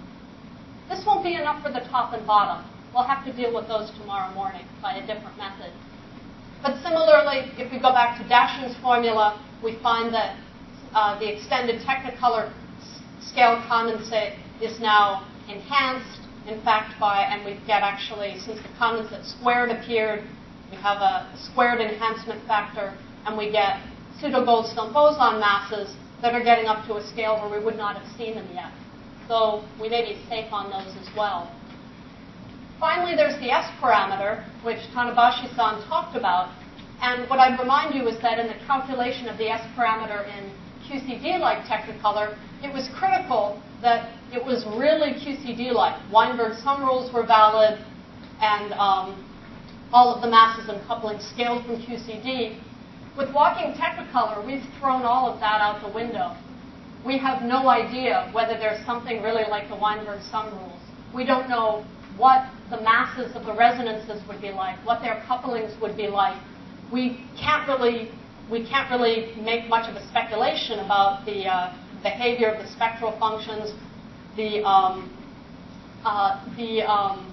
[SPEAKER 3] This won't be enough for the top and bottom. We'll have to deal with those tomorrow morning by a different method. But similarly, if we go back to Dashen's formula, we find that uh, the extended Technicolor scale condensate is now enhanced, in fact, by, and we get actually, since the condensate squared appeared, we have a squared enhancement factor, and we get pseudo-Goldstone boson masses that are getting up to a scale where we would not have seen them yet. So we may be safe on those as well. Finally, there's the S parameter, which Tanabashi-san talked about. And what I'd remind you is that in the calculation of the S parameter in Q C D-like Technicolor, it was critical that it was really Q C D-like. Weinberg sum rules were valid, and um, all of the masses and couplings scaled from Q C D. With walking Technicolor, we've thrown all of that out the window. We have no idea whether there's something really like the Weinberg sum rules. We don't know what the masses of the resonances would be like, what their couplings would be like. We can't really, we can't really make much of a speculation about the uh, behavior of the spectral functions. The, um, uh, the um,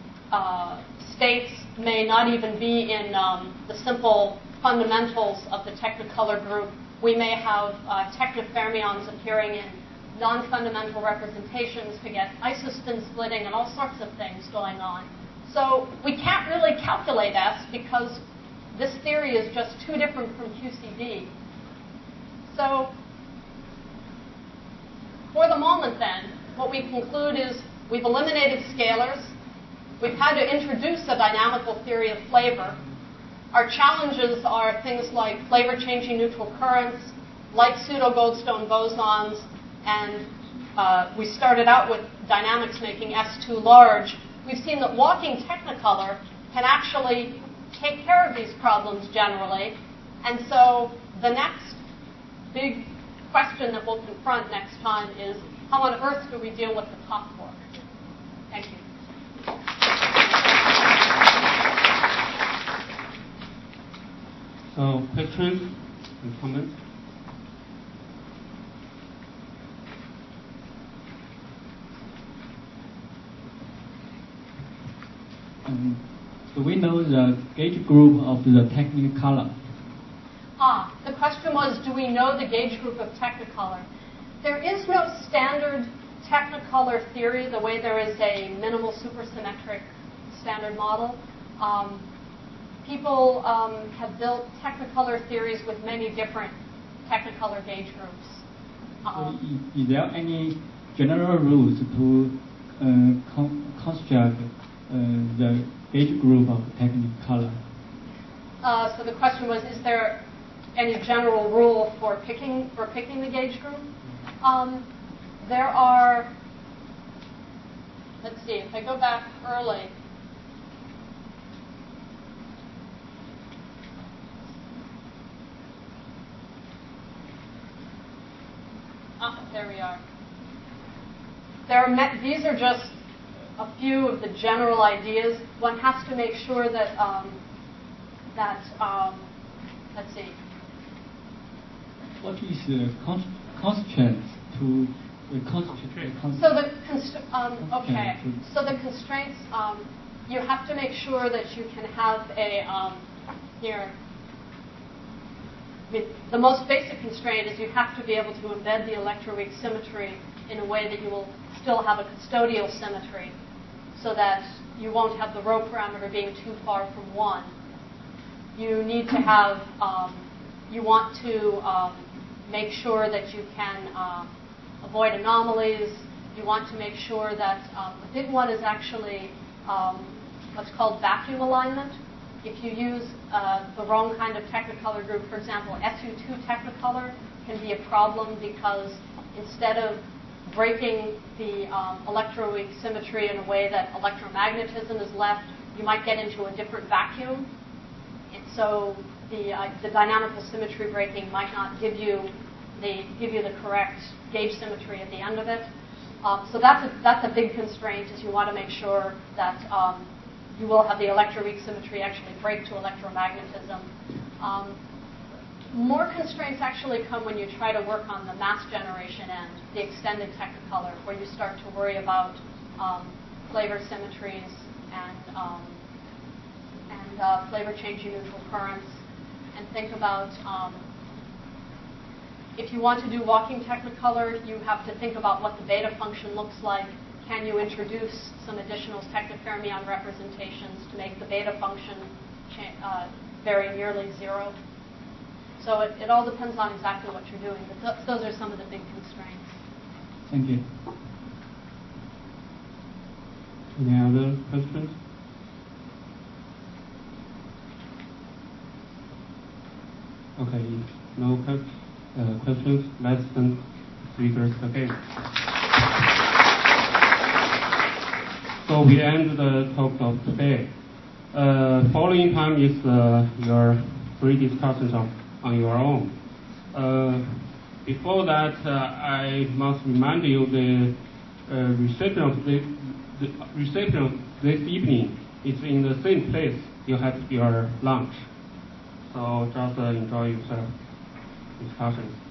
[SPEAKER 3] uh, states may not even be in um, the simple fundamentals of the Technicolor group. We may have uh, technofermions appearing in non-fundamental representations to get isospin splitting and all sorts of things going on. So we can't really calculate S because this theory is just too different from Q C D. So for the moment then, what we conclude is we've eliminated scalars. We've had to introduce a dynamical theory of flavor. Our challenges are things like flavor-changing neutral currents, like pseudo-Goldstone bosons, and uh, we started out with dynamics making S too large. We've seen that walking Technicolor can actually take care of these problems generally. And so the next big question that we'll confront next time is, how on earth do we deal with the top quark? Thank you.
[SPEAKER 2] So, questions and comments?
[SPEAKER 1] Um, do we know the gauge group of the Technicolor?
[SPEAKER 3] Ah, the question was, do we know the gauge group of Technicolor? There is no standard Technicolor theory the way there is a minimal supersymmetric standard model. Um, people um, have built Technicolor theories with many different Technicolor gauge groups. Um,
[SPEAKER 1] so is, is there any general rules to uh, con construct uh, the gauge group of Technicolor?
[SPEAKER 3] Uh, so the question was, is there any general rule for picking for picking the gauge group? Um, there are. Let's see. If I go back early. Ah, there we are. There are. These are just a few of the general ideas. One has to make sure that um, that um, let's see.
[SPEAKER 1] What is the con constraint to the constraint?
[SPEAKER 3] So the const um, okay. So the constraints, um, you have to make sure that you can have a um, here. I mean, the most basic constraint is you have to be able to embed the electroweak symmetry in a way that you will still have a custodial symmetry. so that you won't have the row parameter being too far from one. You need to have, um, you want to um, make sure that you can uh, avoid anomalies. You want to make sure that um, a big one is actually um, what's called vacuum alignment. If you use uh, the wrong kind of Technicolor group, for example, S U two Technicolor can be a problem because instead of breaking the um, electroweak symmetry in a way that electromagnetism is left, you might get into a different vacuum. And so the, uh, the dynamical symmetry breaking might not give you the, give you the correct gauge symmetry at the end of it. Um, so that's a, that's a big constraint, is you want to make sure that um, you will have the electroweak symmetry actually break to electromagnetism. Um, more constraints actually come when you try to work on the mass generation end, the extended Technicolor, where you start to worry about um, flavor symmetries and, um, and uh, flavor changing neutral currents, and think about um, if you want to do walking Technicolor, you have to think about what the beta function looks like. Can you introduce some additional technofermion representations to make the beta function uh, very nearly zero? So it, it all depends on exactly what you're doing, but th those are some of the big constraints.
[SPEAKER 1] Thank you.
[SPEAKER 2] Any other questions? Okay, no questions. Uh, questions, let's send speakers again. So we end the talk of today. Uh, following time is uh, your free discussions on, on your own. Uh, before that, uh, I must remind you the uh, reception of the, the reception of this evening is in the same place you had your lunch. So just uh, enjoy yourself. Discussions.